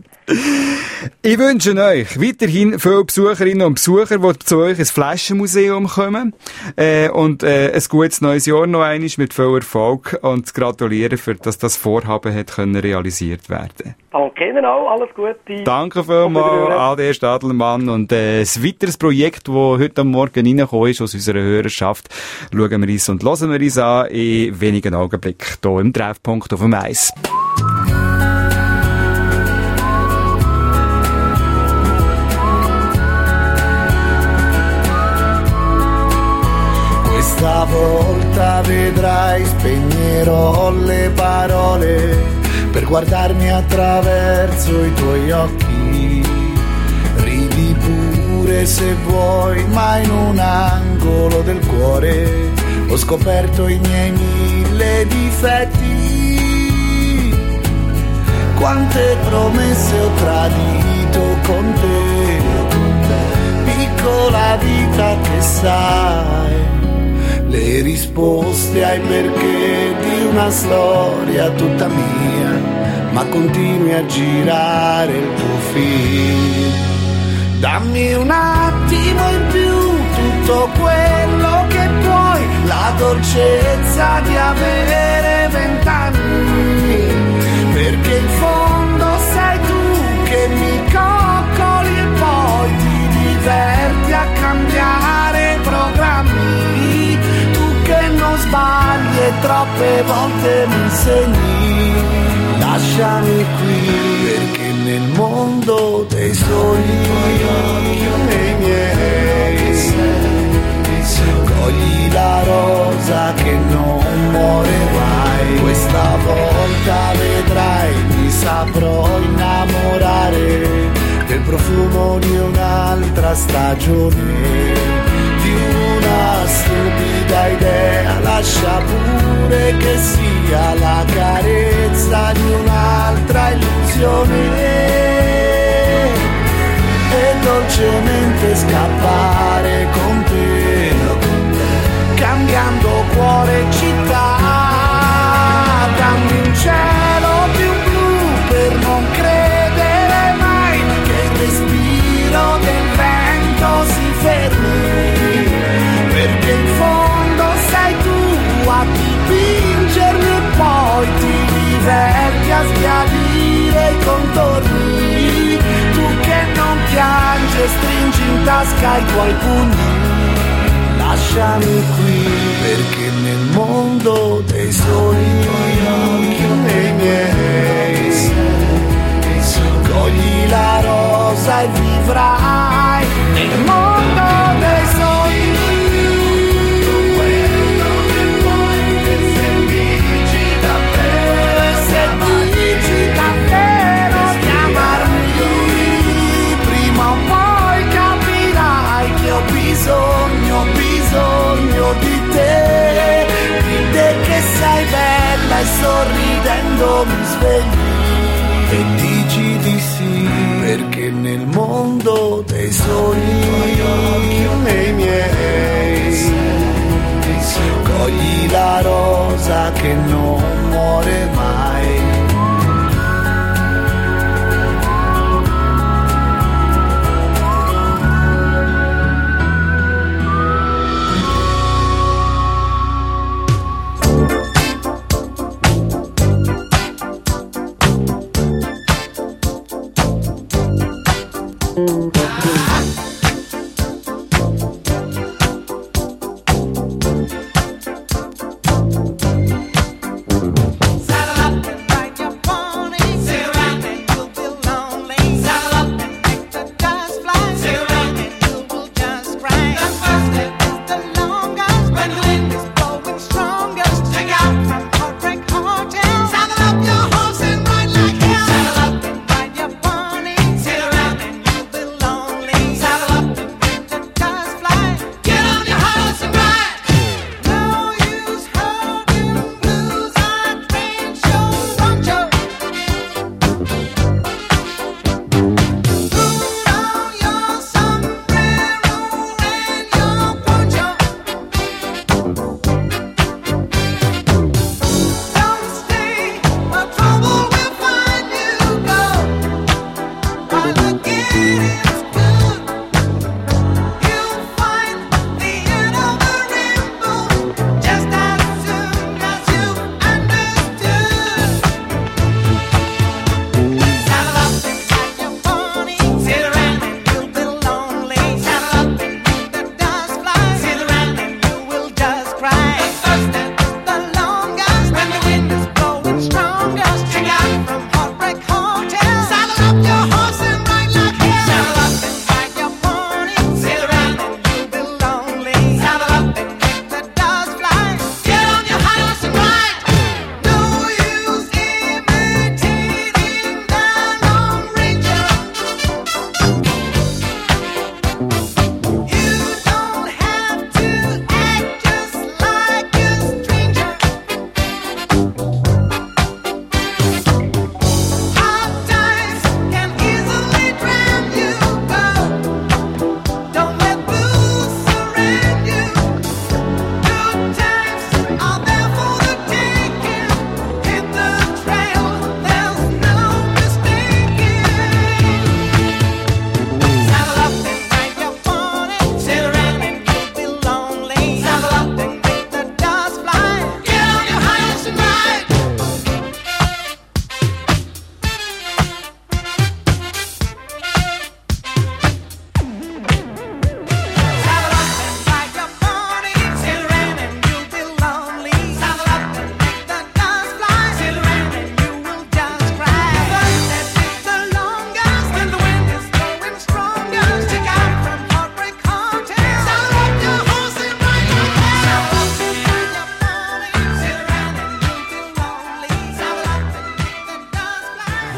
Ich wünsche euch weiterhin viele Besucherinnen und Besucher, die zu euch ins Flaschenmuseum kommen. Und ein gutes neues Jahr noch einmal mit viel Erfolg und gratulieren, für dass das Vorhaben hat können realisiert werden. Danke Ihnen auch, alles Gute. Danke vielmals, Ade Stadelmann. Und ein weiteres Projekt, das heute am Morgen reingekommen ist aus unserer Hörerschaft, schauen wir uns und hören wir uns an in wenigen Augenblicken hier im Treffpunkt auf dem Eis. Questa volta vedrai spegnerò le parole per guardarmi attraverso i tuoi occhi. Ridi pure se vuoi, ma in un angolo del cuore ho scoperto i miei 1000 difetti. Quante promesse ho tradito con te, piccola vita che sai le risposte ai perché di una storia tutta mia, ma continui a girare il tuo film. Dammi un attimo in più, tutto quello che puoi, la dolcezza di avere 20 anni, perché in fondo sei tu che mi coccoli e poi ti diverti a cambiare programmi, tu che non sbagli troppe volte mi insegni, lasciami qui, perché nel mondo dei sogni nei miei cogli la rosa che non muore mai. Questa volta vedrai, mi saprò innamorare del profumo di un'altra stagione, di una stupida idea. Lascia pure che sia la carezza di un'altra illusione e dolcemente scappare con te, cambiando cuore e città, dammi un cielo più blu per non credere mai che il respiro del vento si fermi, perché in fondo sei tu a dipingermi e poi ti diverti a sbiadire i contorni, tu che non piangi e stringi in tasca i tuoi pugni. Lasciami qui, perché nel mondo dei sogni nei miei cogli la rosa e vivrai nel mondo dei sogni. Se dici davvero di amarmi, prima o poi capirai che ho bisogno di te che sei bella e sorridendo mi svegli e dici di sì, perché nel mondo dei sogni nei miei cogli la rosa che non muore mai. Satellite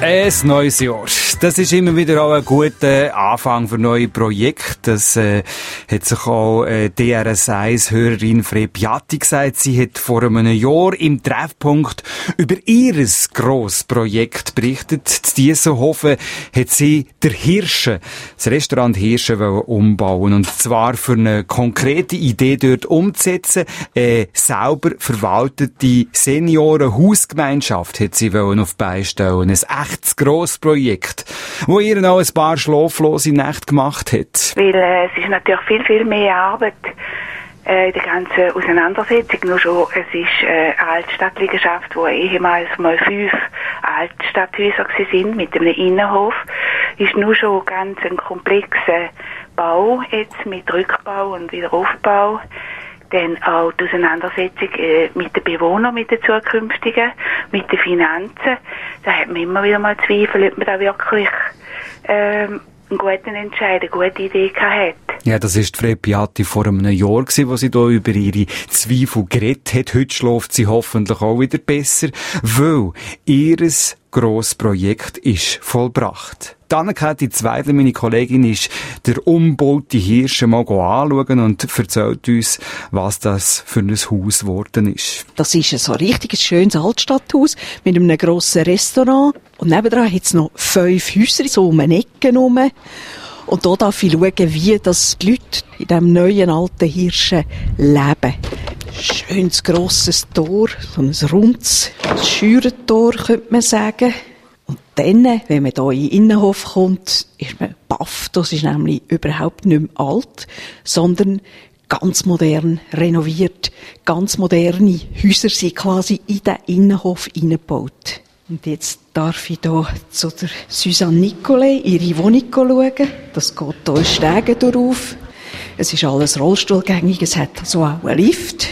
Ein neues Jahr. Das ist immer wieder auch ein guter Anfang für neue Projekte. Das hat sich auch DRS1-Hörerin Frey Piatti gesagt. Sie hat vor einem Jahr im Treffpunkt über ihres grosses Projekt berichtet. In Diessenhofen hat sie der Hirsche, das Restaurant Hirsche, umbauen. Und zwar für eine konkrete Idee dort umzusetzen. Eine sauber verwaltete Senioren-Hausgemeinschaft hat sie auf die Beine stellen. Ein echtes grosses Projekt, wo ihr noch ein paar schlaflose Nächte gemacht hat. Weil es ist natürlich viel, viel mehr Arbeit in der ganzen Auseinandersetzung. Nur schon, es ist eine Altstadtliegenschaft, wo ehemals mal 5 Altstadthäuser sind mit einem Innenhof. Ist nur schon ganz ein komplexer Bau jetzt mit Rückbau und Wiederaufbau. Dann auch die Auseinandersetzung mit den Bewohnern, mit den zukünftigen, mit den Finanzen. Da hat man immer wieder mal Zweifel, ob man da wirklich einen guten Entscheid, eine gute Idee hat. Ja, das ist Frey Piatti vor einem Jahr gewesen, wo sie da über ihre Zweifel geredet hat. Heute schläft sie hoffentlich auch wieder besser, weil ihres grosses Projekt ist vollbracht. Anne-Kathi Zweidler, meine Kollegin, ist der umbaute Hirsche mal anschauen und erzählt uns, was das für ein Haus geworden ist. Das ist so ein richtiges schönes Altstadthaus mit einem grossen Restaurant. Und nebenan hat es noch 5 Häuser, so um eine Ecke herum. Und da darf ich schauen, wie das die Leute in diesem neuen alten Hirschen leben. Schönes grosses Tor, so ein rundes Scheurentor, könnte man sagen. Und dann, wenn man hier in den Innenhof kommt, ist man baff. Das ist nämlich überhaupt nicht mehr alt, sondern ganz modern renoviert. Ganz moderne Häuser sind quasi in den Innenhof hineingebaut. Und jetzt darf ich hier zu der Suzanne Nicolai, ihre Wohnung schauen. Das geht hier Stege durch. Es ist alles rollstuhlgängig, es hat also auch einen Lift.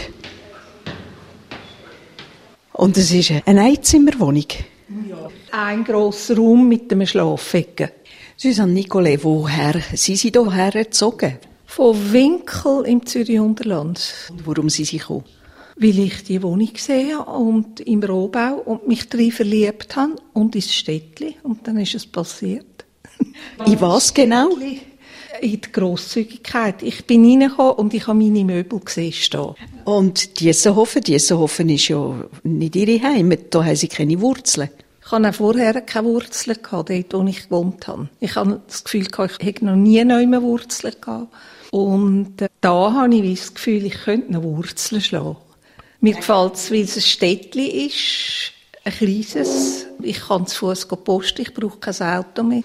Und es ist eine Einzimmerwohnung. Ja. Ein grosser Raum mit einem Schlafecke. Suzanne Nicolai, woher sind Sie hierher gezogen? Von Winkel im Zürich-Unterland. Und warum sind Sie gekommen? Weil ich die Wohnung gesehen habe und im Rohbau und mich drin verliebt habe und ins Städtli. Und dann ist es passiert. In was genau? In die Grosszügigkeit. Ich bin reingekommen und ich habe meine Möbel gesehen stehen. Und Diessenhofen ist ja nicht Ihre Heimat, da haben Sie keine Wurzeln. Ich hatte auch vorher keine Wurzeln, dort wo ich gewohnt habe. Ich habe das Gefühl, ich hätte noch nie mehr Wurzeln gehabt. Und da habe ich das Gefühl, ich könnte noch Wurzeln schlagen. Mir gefällt es, weil es ein Städtli ist, ein kleines. Ich kann zu Fuss posten, ich brauche kein Auto mehr.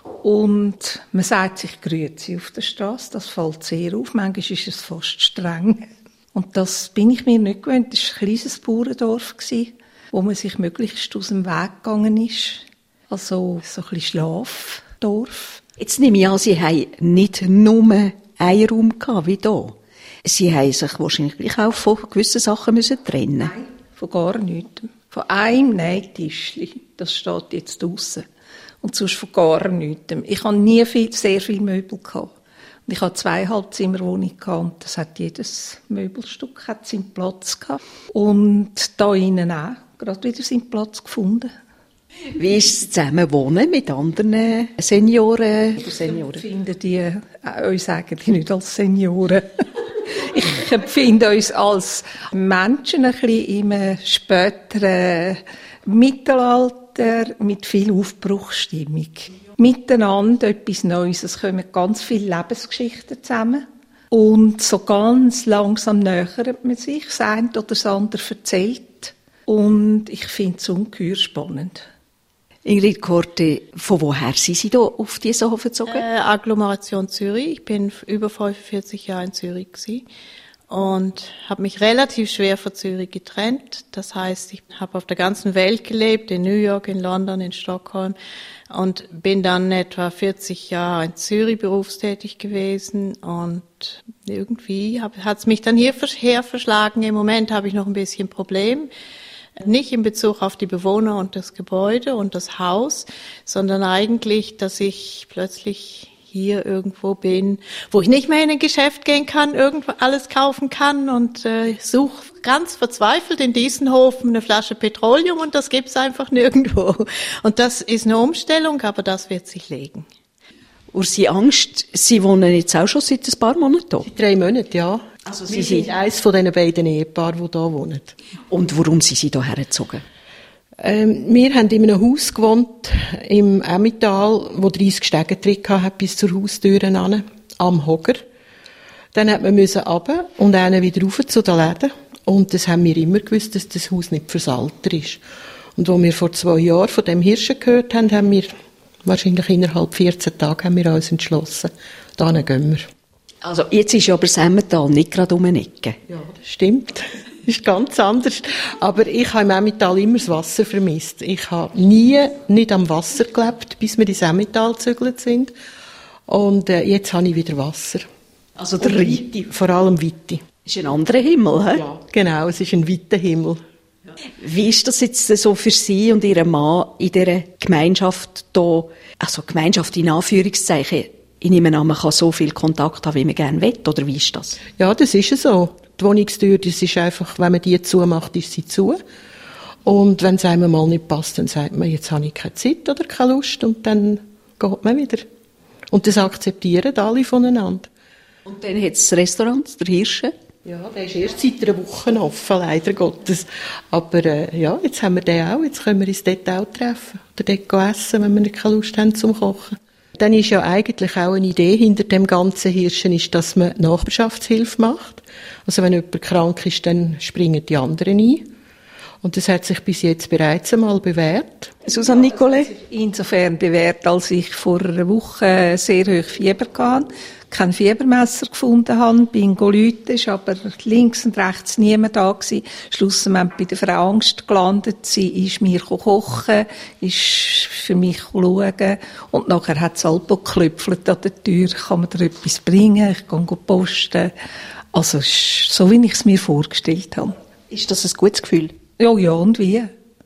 Und man sagt sich Grüezi auf der Straße, das fällt sehr auf. Manchmal ist es fast streng. Und das bin ich mir nicht gewöhnt. Es war ein kleines Bauerndorf, wo man sich möglichst aus dem Weg gegangen ist. Also so ein bisschen Schlafdorf. Jetzt nehme ich an, Sie haben nicht nur einen Raum gehabt, wie hier. Sie haben sich wahrscheinlich auch von gewissen Sachen trennen. Nein, von gar nichts. Von einem Nähtischchen, das steht jetzt draussen. Und sonst von gar nichts. Ich hatte nie sehr viel Möbel gehabt. Und ich hatte 2 Halbzimmerwohnungen gehabt und das hat jedes Möbelstück hat seinen Platz gehabt. Und da innen auch gerade wieder seinen Platz gefunden. Wie ist es Zusammenwohnen mit anderen Senioren? Ich empfinde die uns eigentlich nicht als Senioren. Ich empfinde uns als Menschen ein bisschen im späteren Mittelalter mit viel Aufbruchsstimmung. Miteinander etwas Neues. Es kommen ganz viele Lebensgeschichten zusammen. Und so ganz langsam nähert man sich. Das eine oder das andere erzählt. Und ich finde es ungeheuer spannend. Ingrid Korte, von woher sind Sie hier auf Diessenhofen gezogen? Agglomeration Zürich. Ich bin über 45 Jahre in Zürich gewesen und habe mich relativ schwer von Zürich getrennt. Das heißt, ich habe auf der ganzen Welt gelebt, in New York, in London, in Stockholm und bin dann etwa 40 Jahre in Zürich berufstätig gewesen und irgendwie hat es mich dann hierher verschlagen. Im Moment habe ich noch ein bisschen Problem. Nicht in Bezug auf die Bewohner und das Gebäude und das Haus, sondern eigentlich, dass ich plötzlich hier irgendwo bin, wo ich nicht mehr in ein Geschäft gehen kann, irgendwo alles kaufen kann und suche ganz verzweifelt in Diessenhofen eine Flasche Petroleum und das gibt's einfach nirgendwo. Und das ist eine Umstellung, aber das wird sich legen. Ursi Angst, Sie wohnen jetzt auch schon seit ein paar Monaten hier? Seit 3 Monaten, ja. Also Sie sind eines von diesen beiden Ehepaaren, die hier wohnen. Und warum sind Sie hierher gezogen? Wir haben in einem Haus gewohnt, im Emmental, wo 30 Stege drin hatte, bis zur Haustür an, am Hocker. Dann hat man runter und einen wieder rauf zu den Läden. Und das haben wir immer gewusst, dass das Haus nicht fürs Alter ist. Und als wir vor 2 Jahren von dem Hirschen gehört haben, haben wir wahrscheinlich innerhalb 14 Tage haben wir uns entschlossen, dahin gehen wir. Also jetzt ist aber das Emmental nicht gerade um eine Ecke. Ja, das stimmt. Das ist ganz anders. Aber ich habe im Emmental immer das Wasser vermisst. Ich habe nie nicht am Wasser gelebt, bis wir ins Emmental gezügelt sind. Und jetzt habe ich wieder Wasser. Also der Weite, vor allem Weite. Ist ein anderer Himmel, hä? Ja, genau, es ist ein weiter Himmel. Wie ist das jetzt so für Sie und Ihren Mann in dieser Gemeinschaft hier, also Gemeinschaft in Anführungszeichen? Ich nehme an, man kann so viel Kontakt haben, wie man gerne will, oder wie ist das? Ja, das ist so. Die Wohnungstür, das ist einfach, wenn man die zumacht, ist sie zu. Und wenn es einem mal nicht passt, dann sagt man, jetzt habe ich keine Zeit oder keine Lust, und dann geht man wieder. Und das akzeptieren alle voneinander. Und dann hat es das Restaurant, der Hirsche. Ja, der ist erst seit einer Woche offen, leider Gottes. Aber ja, jetzt haben wir den auch, jetzt können wir uns dort auch treffen. Oder dort essen, wenn wir nicht keine Lust haben zum Kochen. Dann ist ja eigentlich auch eine Idee hinter dem ganzen Hirschen, ist, dass man Nachbarschaftshilfe macht. Also wenn jemand krank ist, dann springen die anderen ein. Und das hat sich bis jetzt bereits einmal bewährt. Susanne Nicolai? Insofern bewährt, als ich vor einer Woche sehr hoch Fieber hatte, kein Fiebermesser gefunden habe, bin geläutet, ist aber links und rechts niemand da gewesen. Schlussendlich bei der Frau Angst gelandet. Sie ist mir kochen, ist für mich schauen. Und nachher hat es halt geklopft an der Tür. Kann man dir etwas bringen? Ich kann posten. Also, so wie ich es mir vorgestellt habe. Ist das ein gutes Gefühl? Ja, ja, und wie?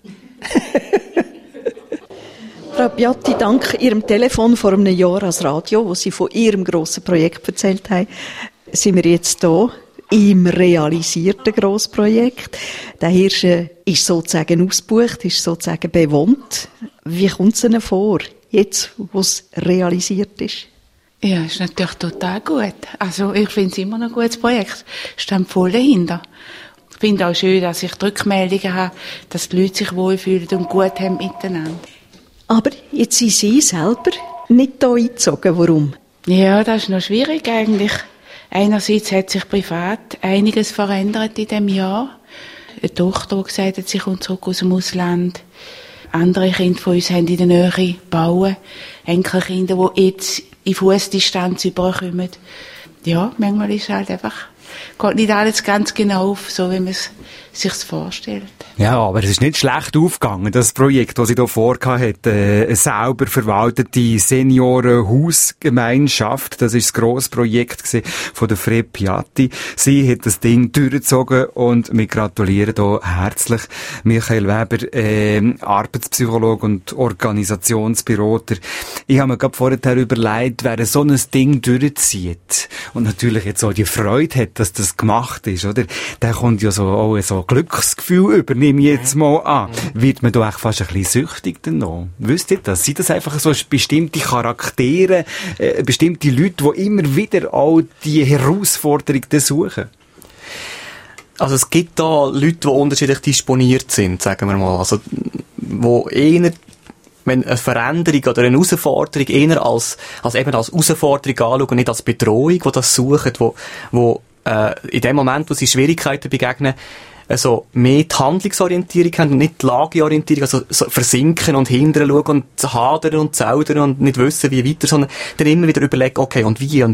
Frau Piatti, dank Ihrem Telefon vor einem Jahr als Radio, wo Sie von Ihrem grossen Projekt erzählt haben, sind wir jetzt hier im realisierten Grossprojekt. Der Hirsch ist sozusagen ausgebucht, ist sozusagen bewohnt. Wie kommt es Ihnen vor, jetzt, wo es realisiert ist? Ja, ist natürlich total gut. Also ich finde es immer noch ein gutes Projekt. Ich stehe voll dahinter. Ich finde auch schön, dass ich die Rückmeldungen habe, dass die Leute sich wohlfühlen und gut haben miteinander. Aber jetzt sind Sie selber nicht hier eingezogen. Warum? Ja, das ist noch schwierig eigentlich. Einerseits hat sich privat einiges verändert in diesem Jahr. Eine Tochter, die gesagt hat, sie kommt zurück aus dem Ausland. Andere Kinder von uns haben in der Nähe bauen. Enkelkinder, die jetzt in Fussdistanz überkommen. Ja, manchmal ist halt einfach, geht nicht alles ganz genau auf, so wie man es sich vorstellt. Ja, aber es ist nicht schlecht aufgegangen, das Projekt, das sie hier vorgehabt hat. Eine sauber verwaltete Seniorenhausgemeinschaft. Das ist das grosse Projekt von der Frau Piatti. Sie hat das Ding durchgezogen und wir gratulieren hier herzlich Michael Weber, Arbeitspsychologe und Organisationsberater. Ich habe mir gerade vorher überlegt, wer so ein Ding durchzieht und natürlich jetzt auch die Freude hat, dass das gemacht ist, oder? Der kommt ja so auch so Glücksgefühl über, nehme ich jetzt mal an. Wird man da echt fast ein bisschen süchtig denn noch? Wisst ihr das? Sind das einfach so bestimmte Charaktere, bestimmte Leute, die immer wieder auch die Herausforderung suchen? Also es gibt da Leute, die unterschiedlich disponiert sind, sagen wir mal. Also, wo eher, wenn eine Veränderung oder eine Herausforderung eher als eben als Herausforderung anschauen und nicht als Bedrohung, die das suchen, wo in dem Moment, wo sie Schwierigkeiten begegnen, also mehr die Handlungsorientierung haben und nicht die Lageorientierung, also so versinken und hinterher schauen und hadern und zaudern und nicht wissen, wie weiter, sondern dann immer wieder überlegen, okay, und wie.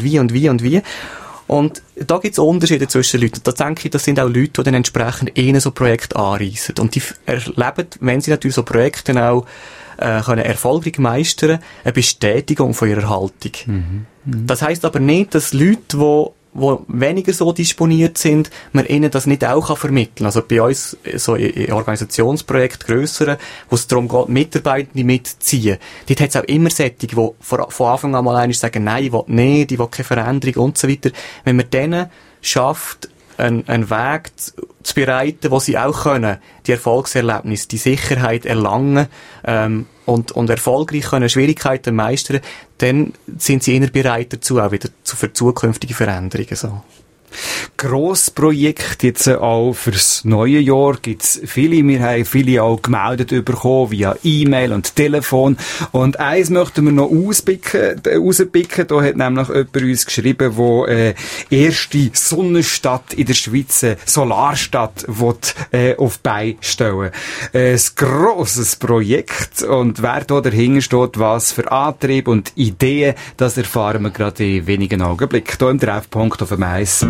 Und da gibt es Unterschiede zwischen Leuten. Da denke ich, das sind auch Leute, die dann entsprechend so Projekte anreissen. Und die erleben, wenn sie natürlich so Projekte dann auch können erfolgreich meistern, eine Bestätigung von ihrer Haltung. Das heisst aber nicht, dass Leute, die weniger so disponiert sind, man ihnen das nicht auch vermitteln kann. Also bei uns, so in Organisationsprojekten grösseren, wo es darum geht, Mitarbeitende mitzuziehen. Dort hat es auch immer solche, die von Anfang an mal einmal sagen, nein, ich will nicht, ich will keine Veränderung und so weiter. Wenn man denen schafft, einen Weg zu bereiten, wo sie auch können, die Erfolgserlebnisse, die Sicherheit erlangen, und erfolgreich können Schwierigkeiten meistern, dann sind sie eher bereit dazu, auch wieder für zukünftige Veränderungen, so. Grossprojekte jetzt auch fürs neue Jahr gibt's viele. Wir haben viele auch gemeldet bekommen via E-Mail und Telefon. Und eins möchten wir noch rauspicken. Da hat nämlich jemand uns geschrieben, wo erste Sonnenstadt in der Schweiz, Solarstadt, auf die Beine stellen. Ein grosses Projekt. Und wer da dahinter steht, was für Antrieb und Ideen, das erfahren wir gerade in wenigen Augenblicken. Hier im Treffpunkt auf dem Eis.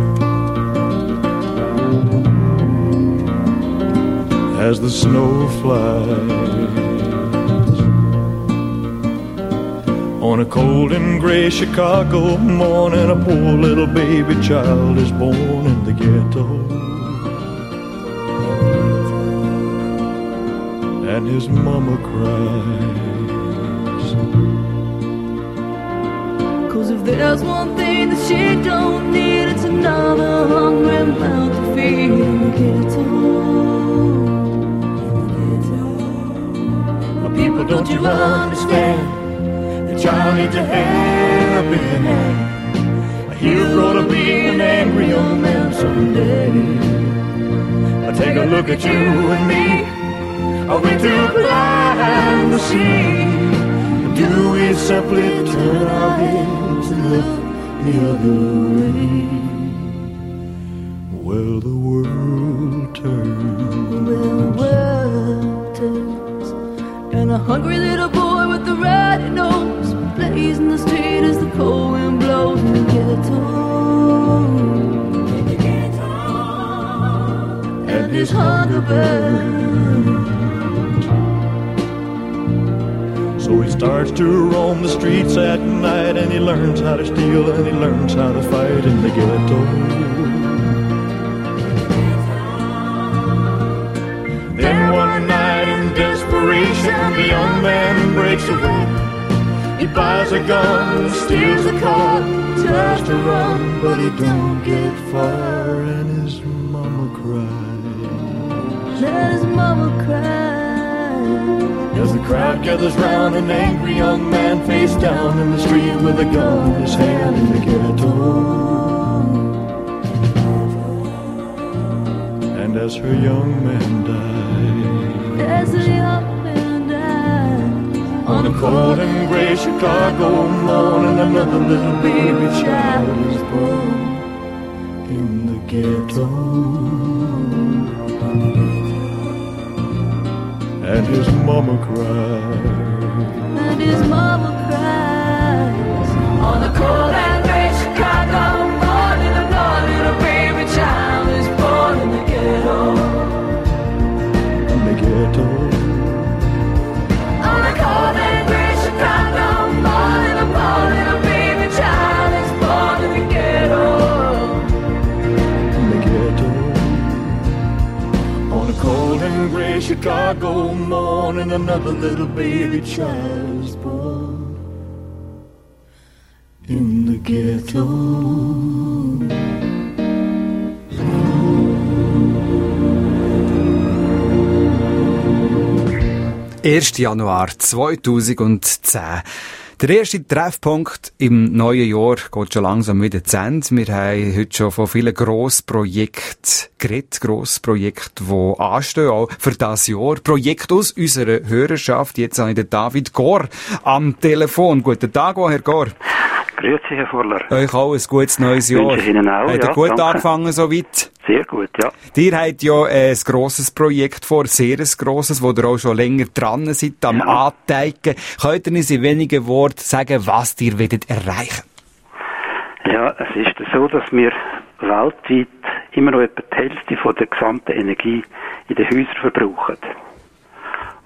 As the snow flies on a cold and gray Chicago morning, a poor little baby child is born in the ghetto, and his mama cries. 'Cause if there's one thing that she don't need, it's another hungry mouth to feed in the ghetto. People, don't you understand? The child needs a helping hand. He'll grow to be an angry young man someday. But take a look at you and me. Are we too blind to see? Do we simply turn our heads and look the other way? Well, the world turns. Well, the world turns. And a hungry little boy with a ruddy nose plays in the street as the cold wind blows in the ghetto. And his hunger burns. So he starts to roam the streets at night, and he learns how to steal and he learns how to fight in the ghetto. Then one night in desperation, the young man breaks away. He buys a gun, steals a car, tries to run, but he don't get far, and his mama cries. Let his mama cry. As the crowd gathers round an angry young man face down in the street with a gun in his hand in the ghetto. And as her young man dies, as the young man dies, on a cold and gray Chicago morning, another little baby child is born in the ghetto. And his mama cries. And his mama cries. On a cold and gray Chicago morning, another little baby child is born in the ghetto. In the ghetto. On a cold and gray Chicago morning, a poor little baby child is born in the ghetto. In the ghetto. On a cold and gray Chicago morning, another little baby child is born in the ghetto. 1. Januar 2010. Der erste Treffpunkt im neuen Jahr geht schon langsam wieder zu Ende. Wir haben heute schon von vielen Grossprojekten geredet, Grossprojekte, die anstehen, auch für das Jahr. Projekte aus unserer Hörerschaft. Jetzt habe ich den David Gohr am Telefon. Guten Tag, Herr Gohr. Grüezi, Herr Vorler. Euch auch ein gutes neues Jahr. Wünsche ich Ihnen auch, Habt ihr ja, gut danke. angefangen soweit? Sehr gut, ja. Ihr habt ja ein grosses Projekt vor, sehr ein grosses, wo ihr auch schon länger dran seid, am Anteigen. Könnt ihr uns in wenigen Worten sagen, was ihr wollt erreichen? Ja, es ist so, dass wir weltweit immer noch etwa die Hälfte von der gesamten Energie in den Häusern verbrauchen.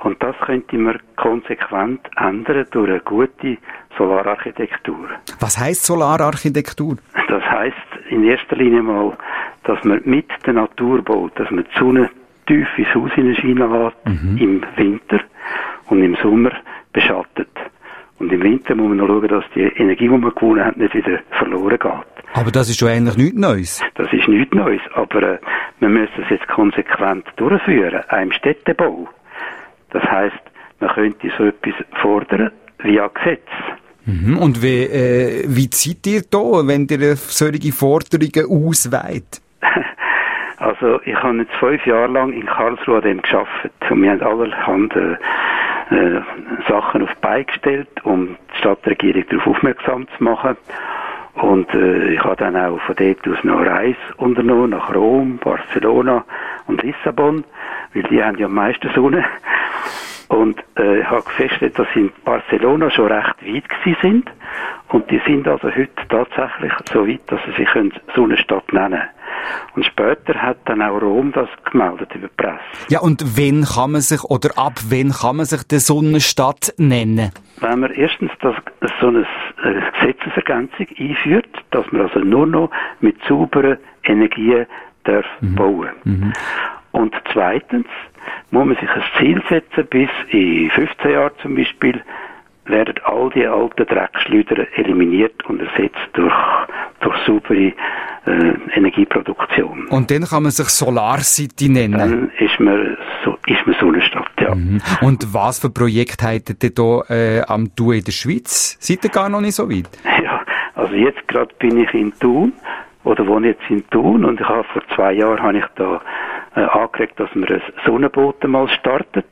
Und das könnte man konsequent ändern durch eine gute Solararchitektur. Was heisst Solararchitektur? Das heisst in erster Linie mal, dass man mit der Natur baut, dass man die Sonne tief ins Haus hineinscheinen lässt, im Winter und im Sommer beschattet. Und im Winter muss man noch schauen, dass die Energie, die man gewonnen hat, nicht wieder verloren geht. Aber das ist schon eigentlich nichts Neues. Das ist nichts Neues, aber man müsste es jetzt konsequent durchführen, auch im Städtebau. Das heisst, man könnte so etwas fordern via Gesetz. Und wie seid ihr da, wenn ihr solche Forderungen ausweitet? Also ich habe jetzt 5 Jahre lang in Karlsruhe an dem gearbeitet und wir haben allerhand Sachen auf die Beine gestellt, um die Stadtregierung darauf aufmerksam zu machen. Und ich habe dann auch von dort aus noch eine Reise unternommen nach Rom, Barcelona und Lissabon, weil die haben ja am meisten Sonne. Und ich habe festgestellt, dass sie in Barcelona schon recht weit gewesen sind. Und die sind also heute tatsächlich so weit, dass sie sich Sonnenstadt nennen können. Und später hat dann auch Rom das gemeldet über die Presse. Ja, und wann kann man sich, oder ab wann kann man sich die Sonnenstadt nennen? Wenn man erstens so eine Gesetzesergänzung einführt, dass man also nur noch mit sauberen Energien darf bauen. Und zweitens muss man sich ein Ziel setzen, bis in 15 Jahren zum Beispiel werden all die alten Dreckschleuder eliminiert und ersetzt durch saubere Energieproduktion. Und dann kann man sich SolarCity nennen? Dann ist man Sonnenstadt, ja. Und was für Projekte habt ihr da am Tun in der Schweiz? Seid ihr gar noch nicht so weit? Ja, also jetzt gerade bin ich in Thun, oder wohne jetzt in Thun, und ich habe vor 2 Jahren habe ich da angeregt, dass man ein Sonnenboot mal startet.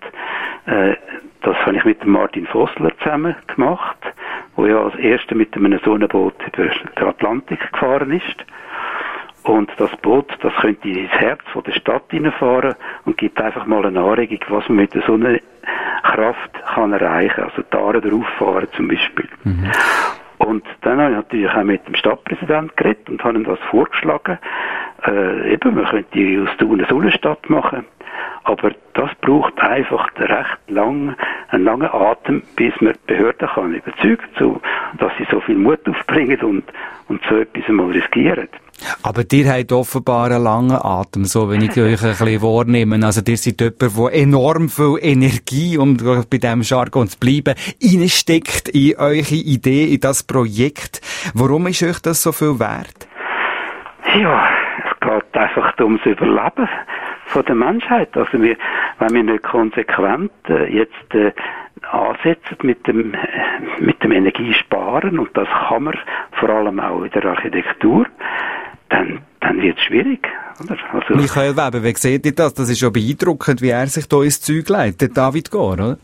Das habe ich mit dem Martin Vossler zusammen gemacht, der ja als erster mit einem Sonnenboot über den Atlantik gefahren ist. Und das Boot, das könnte ins Herz von der Stadt hineinfahren und gibt einfach mal eine Anregung, was man mit der Sonnenkraft kann erreichen. Also die Aare drauf fahren zum Beispiel. Und dann habe ich natürlich auch mit dem Stadtpräsidenten geredet und habe ihm das vorgeschlagen. Man könnte aus Thun eine Sonnenstadt machen. Aber das braucht einfach einen langen Atem, bis man die Behörden kann überzeugen, dass sie so viel Mut aufbringen und so etwas einmal riskieren. Aber ihr habt offenbar einen langen Atem, so wenn ich euch ein bisschen wahrnehme. Also ihr seid jemand, der enorm viel Energie, um bei diesem Jargon zu bleiben, reinsteckt in eure Idee, in das Projekt. Warum ist euch das so viel wert? Ja, es geht einfach ums Überleben von der Menschheit. Also wenn wir nicht konsequent jetzt ansetzen mit dem Energiesparen, und das kann man vor allem auch in der Architektur, dann wird es schwierig. Oder? Also, Michael Weber, wie seht ihr das? Das ist ja beeindruckend, wie er sich da ins Zeug legt, der David Gore, oder?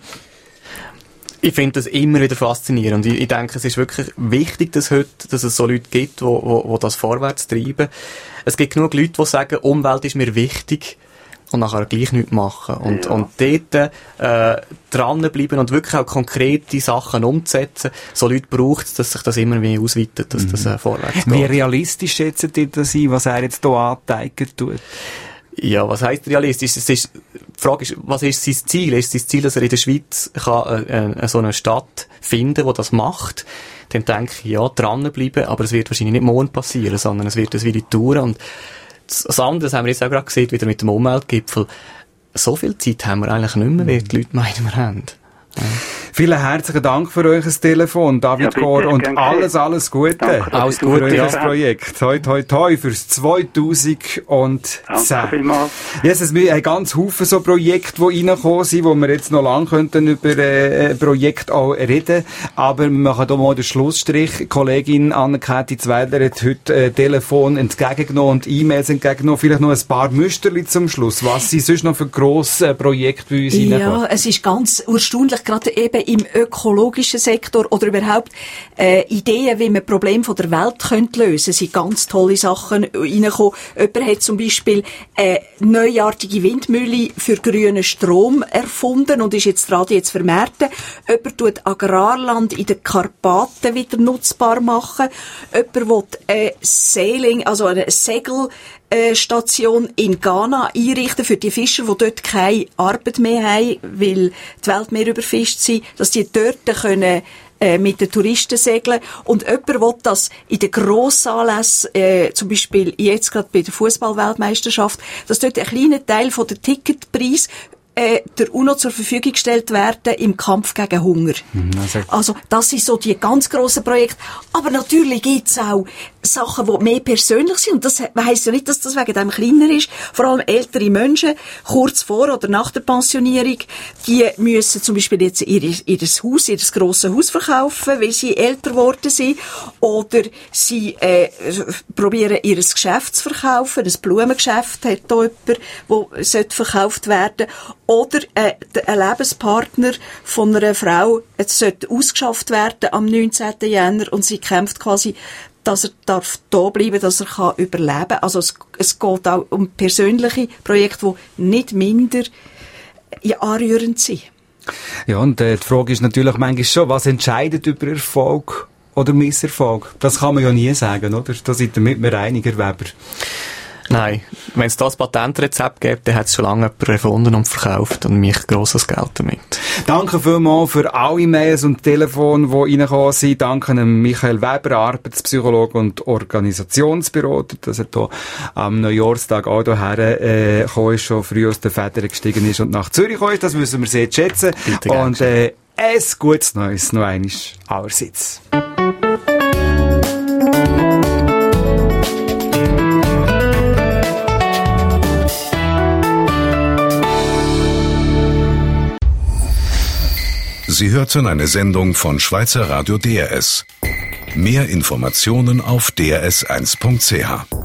Ich finde das immer wieder faszinierend. Ich denke, es ist wirklich wichtig, dass es so Leute gibt, die das vorwärts treiben. Es gibt genug Leute, die sagen, Umwelt ist mir wichtig, und nachher gleich nichts machen. Und dort dranbleiben und wirklich auch konkrete Sachen umzusetzen. So Leute braucht es, dass sich das immer mehr ausweitet, dass das vorwärts geht. Wie realistisch schätzt ihr das ein, was er jetzt hier angezeigt tut? Ja, was heisst realistisch? Die Frage ist, was ist sein Ziel? Ist sein Ziel, dass er in der Schweiz so eine Stadt finden, die das macht? Dann denke ich, ja, dranbleiben, aber es wird wahrscheinlich nicht morgen passieren, sondern es wird wie die Tour. Und das andere, das haben wir jetzt auch gerade gesehen, wieder mit dem Umweltgipfel. So viel Zeit haben wir eigentlich nicht mehr, wie die Leute meinen, wir haben. Ja. Vielen herzlichen Dank für euer Telefon, David Gore, und alles Gute. Danke, alles Gute für das Projekt. Toi fürs 2010. Danke vielmals. Yes, wir haben ganz Haufen so Projekte, die reingekommen sind, wo wir jetzt noch lange könnten über Projekte auch reden. Aber wir machen hier mal den Schlussstrich. Kollegin Anne-Kathi Zweidler hat heute Telefon entgegengenommen und E-Mails entgegengenommen. Vielleicht noch ein paar Müsterli zum Schluss. Was sind sonst noch für grosse Projekte bei uns reingekommen? Ja, es ist ganz erstaunlich, gerade eben im ökologischen Sektor oder überhaupt Ideen, wie man Probleme von der Welt könnte lösen, sind ganz tolle Sachen reingekommen. Jemand hat zum Beispiel eine neuartige Windmühle für grünen Strom erfunden und ist jetzt dran, die zu vermarkten. Jemand tut Agrarland in den Karpaten wieder nutzbar machen. Jemand will Sailing, also ein Segel Station in Ghana einrichten für die Fischer, die dort keine Arbeit mehr haben, weil die Weltmeere überfischt sind, dass die dort können mit den Touristen segeln. Und jemand will das in den Grossanlässen, zum Beispiel jetzt gerade bei der Fußball-Weltmeisterschaft, dass dort ein kleiner Teil von der Ticketpreis der UNO zur Verfügung gestellt werden im Kampf gegen Hunger. Also das sind so die ganz grossen Projekte. Aber natürlich gibt's auch Sachen, die mehr persönlich sind. Und das heisst ja nicht, dass das wegen dem kleiner ist. Vor allem ältere Menschen, kurz vor oder nach der Pensionierung, die müssen zum Beispiel jetzt ihr grosses Haus verkaufen, weil sie älter geworden sind. Oder sie probieren, ihr Geschäft zu verkaufen. Ein Blumengeschäft hat da jemand, das verkauft werden sollte. Oder ein Lebenspartner von einer Frau, es sollte ausgeschafft werden am 19. Jänner und sie kämpft quasi, dass er darf da bleiben, dass er überleben kann. Also es geht auch um persönliche Projekte, die nicht minder anrührend sind. Ja, und die Frage ist natürlich manchmal schon, was entscheidet über Erfolg oder Misserfolg? Das kann man ja nie sagen, oder? Da seid ihr mit mir einig, Herr Weber. Nein, wenn es das Patentrezept gibt, dann hat es schon lange jemand erfunden und verkauft und mich grosses Geld damit. Danke vielmals für alle Mails und Telefone, die reingekommen sind. Danke an Michael Weber, Arbeitspsychologe und Organisationsberater, dass er hier am Neujahrstag auch hierher gekommen ist, schon früh aus den Federn gestiegen ist und nach Zürich gekommen ist. Das müssen wir sehr schätzen. Und ein gutes Neues noch einmal allerseits. Sie hörten eine Sendung von Schweizer Radio DRS. Mehr Informationen auf drs1.ch.